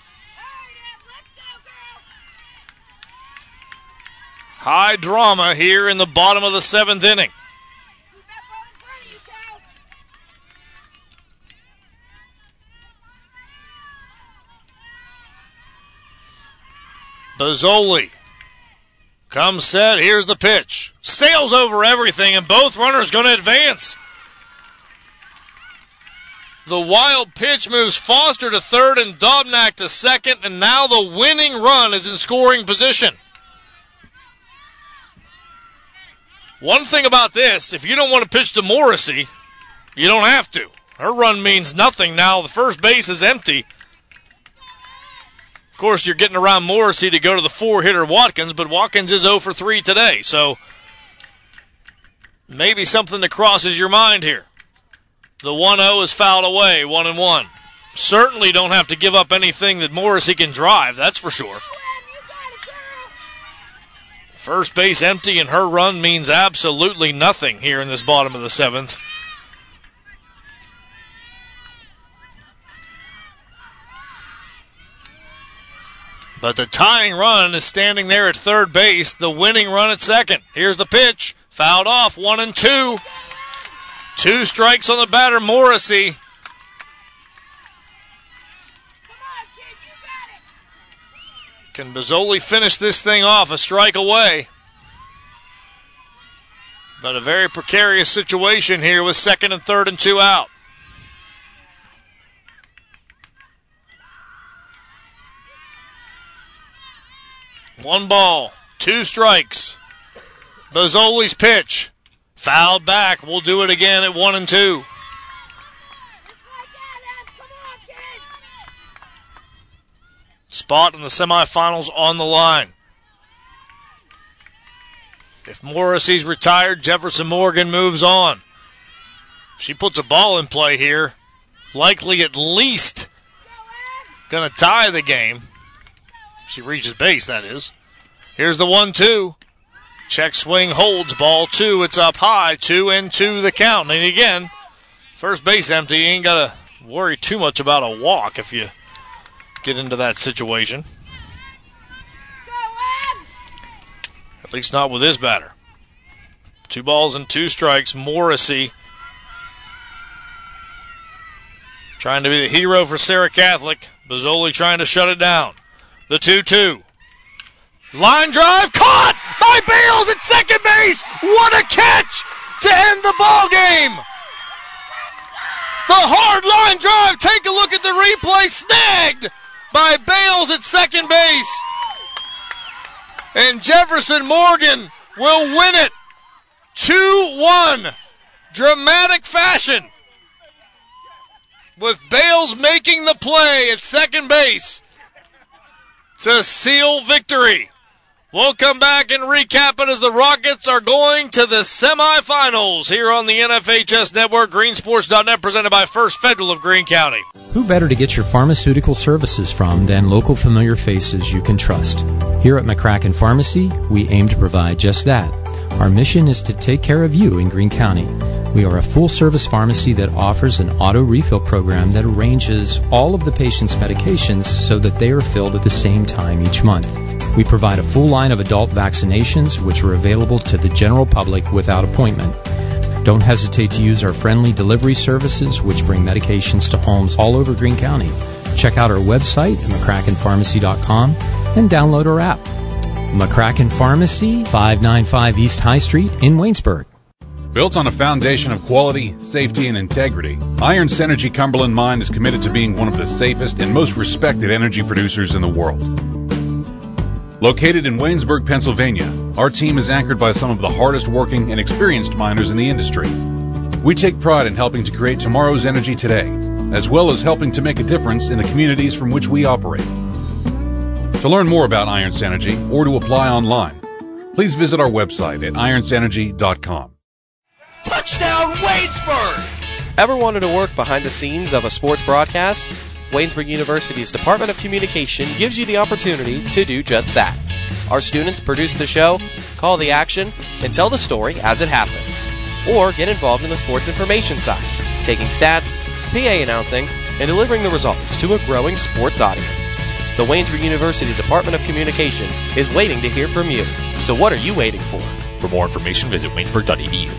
High drama here in the bottom of the seventh inning. Bozzoli comes set. Here's the pitch. Sails over everything, and both runners going to advance. The wild pitch moves Foster to third and Dobnak to second, and now the winning run is in scoring position. One thing about this, if you don't want to pitch to Morrissey, you don't have to. Her run means nothing now. The first base is empty. Of course, you're getting around Morrissey to go to the four-hitter Watkins, but Watkins is 0 for 3 today, so maybe something that crosses your mind here. The 1-0 is fouled away, 1-1. Certainly don't have to give up anything that Morrissey can drive, that's for sure. First base empty, and her run means absolutely nothing here in this bottom of the seventh. But the tying run is standing there at third base, the winning run at second. Here's the pitch, fouled off, 1-2. 2 strikes on the batter, Morrissey. Can Bozzoli finish this thing off? A strike away. But a very precarious situation here with second and third and 2 out. One ball, 2 strikes. Bozzoli's pitch. Fouled back. We'll do it again at 1-2. Spot in the semifinals on the line. If Morrissey's retired, Jefferson Morgan moves on. If she puts a ball in play here, likely at least going to tie the game. She reaches base, that is. Here's the 1-2. Check swing holds, ball 2. It's up high, 2-2 the count. And again, first base empty. You ain't got to worry too much about a walk if you get into that situation. At least not with this batter. 2 balls and 2 strikes. Morrissey trying to be the hero for Sarah Catholic. Bozzoli trying to shut it down. The 2-2. Line drive caught by Bales at second base. What a catch to end the ball game. The hard line drive. Take a look at the replay. Snagged by Bales at second base. And Jefferson Morgan will win it 2-1. Dramatic fashion. With Bales making the play at second base to seal victory. We'll come back and recap it as the Rockets are going to the semifinals here on the NFHS Network. Greensports.net presented by First Federal of Greene County. Who better to get your pharmaceutical services from than local familiar faces you can trust? Here at McCracken Pharmacy, we aim to provide just that. Our mission is to take care of you in Greene County. We are a full-service pharmacy that offers an auto refill program that arranges all of the patient's medications so that they are filled at the same time each month. We provide a full line of adult vaccinations, which are available to the general public without appointment. Don't hesitate to use our friendly delivery services, which bring medications to homes all over Greene County. Check out our website at McCrackenPharmacy.com and download our app. McCracken Pharmacy, 595 East High Street in Waynesburg. Built on a foundation of quality, safety, and integrity, Iron Synergy Cumberland Mine is committed to being one of the safest and most respected energy producers in the world. Located in Waynesburg, Pennsylvania, our team is anchored by some of the hardest working and experienced miners in the industry. We take pride in helping to create tomorrow's energy today, as well as helping to make a difference in the communities from which we operate. To learn more about Iron Synergy or to apply online, please visit our website at ironsynergy.com. Touchdown, Waynesburg! Ever wanted to work behind the scenes of a sports broadcast? Waynesburg University's Department of Communication gives you the opportunity to do just that. Our students produce the show, call the action, and tell the story as it happens. Or get involved in the sports information side, taking stats, PA announcing, and delivering the results to a growing sports audience. The Waynesburg University Department of Communication is waiting to hear from you. So what are you waiting for? For more information, visit waynesburg.edu.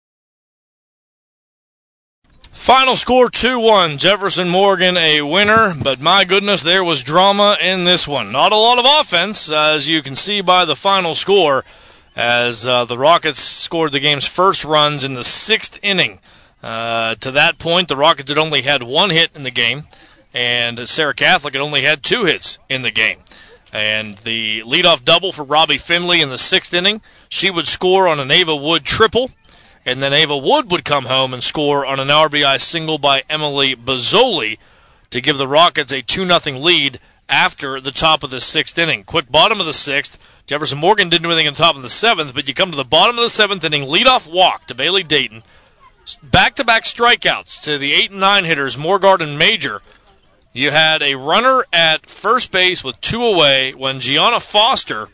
Final score 2-1. Jefferson Morgan a winner, but my goodness, there was drama in this one. Not a lot of offense, as you can see by the final score, as the Rockets scored the game's first runs in the 6th inning. To that point, the Rockets had only had 1 hit in the game, and Sarah Catholic had only had 2 hits in the game. And the leadoff double for Robbie Finley in the 6th inning, she would score on an Ava Wood triple, and then Ava Wood would come home and score on an RBI single by Emily Bozzoli to give the Rockets a 2-0 lead after the top of the 6th inning. Quick bottom of the 6th. Jefferson Morgan didn't do anything on top of the 7th, but you come to the bottom of the 7th inning, leadoff walk to Bailey Dayton. Back-to-back strikeouts to the 8 and 9 hitters, Morgard and Major. You had a runner at first base with 2 away when Gianna Foster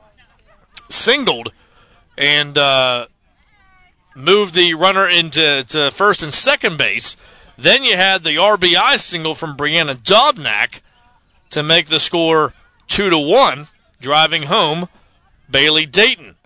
singled and moved the runner into first and second base. Then you had the RBI single from Brianna Dobnak to make the score 2-1, driving home Bailey Dayton.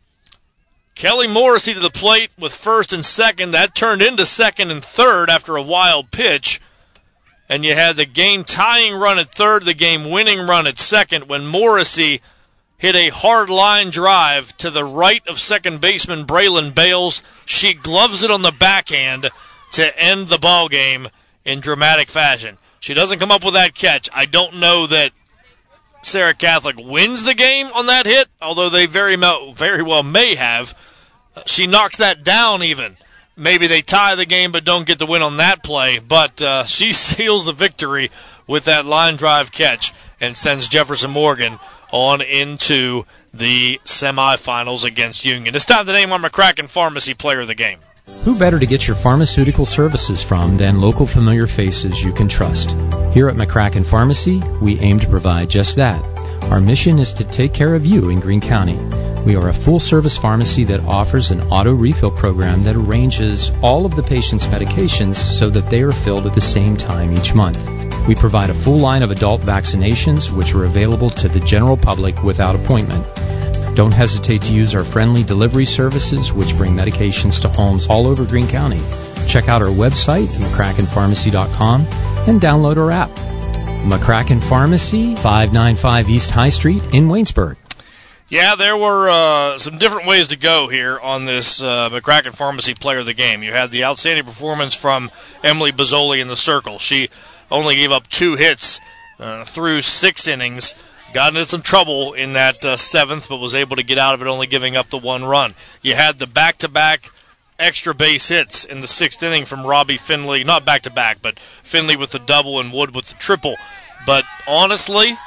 Kelly Morrissey to the plate with first and second. That turned into second and third after a wild pitch. And you had the game-tying run at third, the game-winning run at second when Morrissey hit a hard line drive to the right of second baseman Braylon Bales. She gloves it on the backhand to end the ball game in dramatic fashion. She doesn't come up with that catch. I don't know that Sarah Catholic wins the game on that hit, although they very well may have. She knocks that down even. Maybe they tie the game but don't get the win on that play, but she seals the victory with that line drive catch and sends Jefferson Morgan on into the semifinals against Union. It's time to name our McCracken Pharmacy Player of the Game. Who better to get your pharmaceutical services from than local familiar faces you can trust? Here at McCracken Pharmacy, we aim to provide just that. Our mission is to take care of you in Greene County. We are a full-service pharmacy that offers an auto refill program that arranges all of the patient's medications so that they are filled at the same time each month. We provide a full line of adult vaccinations, which are available to the general public without appointment. Don't hesitate to use our friendly delivery services, which bring medications to homes all over Greene County. Check out our website at McCrackenPharmacy.com and download our app. McCracken Pharmacy, 595 East High Street in Waynesburg. Yeah, there were some different ways to go here on this McCracken Pharmacy Player of the Game. You had the outstanding performance from Emily Bozzoli in the circle. She only gave up 2 hits through 6 innings. Got into some trouble in that 7th, but was able to get out of it, only giving up the 1 run. You had the back-to-back extra base hits in the 6th inning from Robbie Finley. Not back-to-back, but Finley with the double and Wood with the triple. But honestly,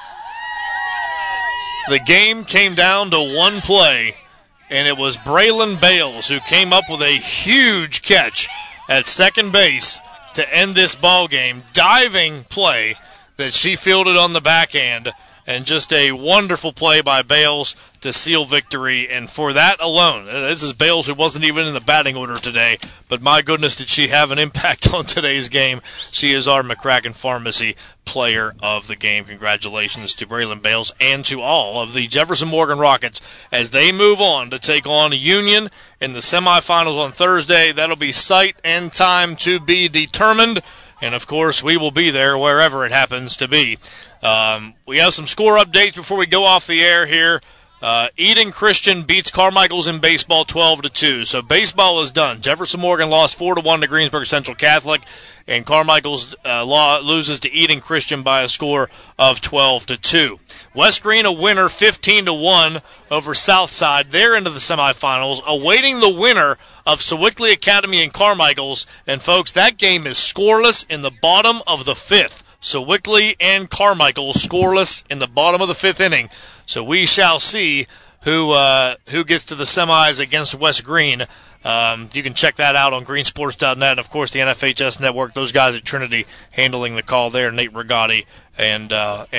the game came down to 1 play, and it was Braylon Bales who came up with a huge catch at second base to end this ball game. Diving play that she fielded on the backhand and just a wonderful play by Bales to seal victory. And for that alone, this is Bales, who wasn't even in the batting order today, but my goodness, did she have an impact on today's game. She is our McCracken Pharmacy player of the game. Congratulations to Braylon Bales and to all of the Jefferson Morgan Rockets as they move on to take on Union in the semifinals on Thursday. That'll be site and time to be determined. And, of course, we will be there wherever it happens to be. We have some score updates before we go off the air here. Eden Christian beats Carmichael's in baseball 12-2. So baseball is done. Jefferson Morgan lost 4-1 to Greensburg Central Catholic, and Carmichael's loses to Eden Christian by a score of 12-2. West Green a winner 15-1 over Southside. They're into the semifinals, awaiting the winner of Sewickley Academy and Carmichael's. And folks, that game is scoreless in the bottom of the fifth. Sewickley and Carmichael scoreless in the bottom of the fifth inning. So we shall see who gets to the semis against West Green. You can check that out on greensports.net. And, of course, the NFHS Network, those guys at Trinity handling the call there, Nate Rigotti and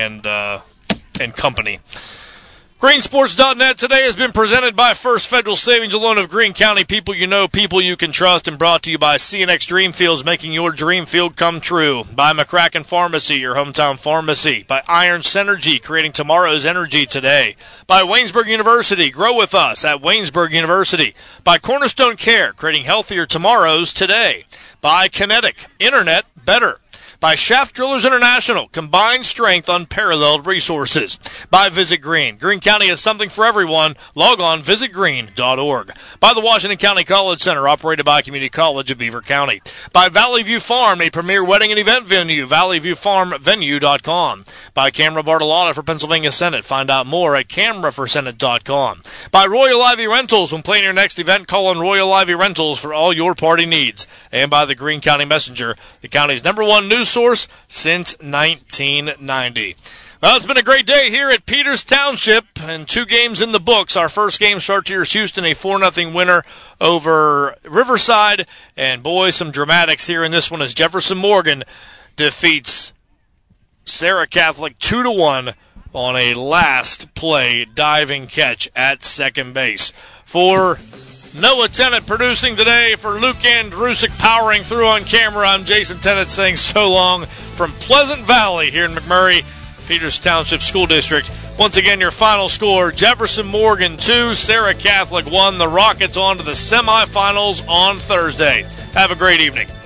company. Greensports.net today has been presented by First Federal Savings and Loan of Greene County. People you know, people you can trust, and brought to you by CNX Dreamfields, making your dream field come true. By McCracken Pharmacy, your hometown pharmacy. By Iron Synergy, creating tomorrow's energy today. By Waynesburg University, grow with us at Waynesburg University. By Cornerstone Care, creating healthier tomorrows today. By Kinetic, Internet better. By Shaft Drillers International, combined strength, unparalleled resources. By Visit Green. Greene County has something for everyone. Log on, visitgreen.org. By the Washington County College Center, operated by Community College of Beaver County. By Valley View Farm, a premier wedding and event venue, valleyviewfarmvenue.com. By Camera Bartolotta for Pennsylvania Senate. Find out more at cameraforsenate.com. By Royal Ivy Rentals, when planning your next event, call on Royal Ivy Rentals for all your party needs. And by the Greene County Messenger, the county's #1 news source since 1990. Well, it's been a great day here at Peters Township, and 2 games in the books. Our first game, Chartiers Houston, a 4-0 winner over Riverside. And boy, some dramatics here in this one as Jefferson Morgan defeats Sarah Catholic 2-1 on a last play diving catch at second base. For Noah Tennant producing today, for Luke Andrusik powering through on camera, I'm Jason Tennant saying so long from Pleasant Valley here in McMurray, Peters Township School District. Once again, your final score, Jefferson Morgan 2, Sarah Catholic 1. The Rockets on to the semifinals on Thursday. Have a great evening.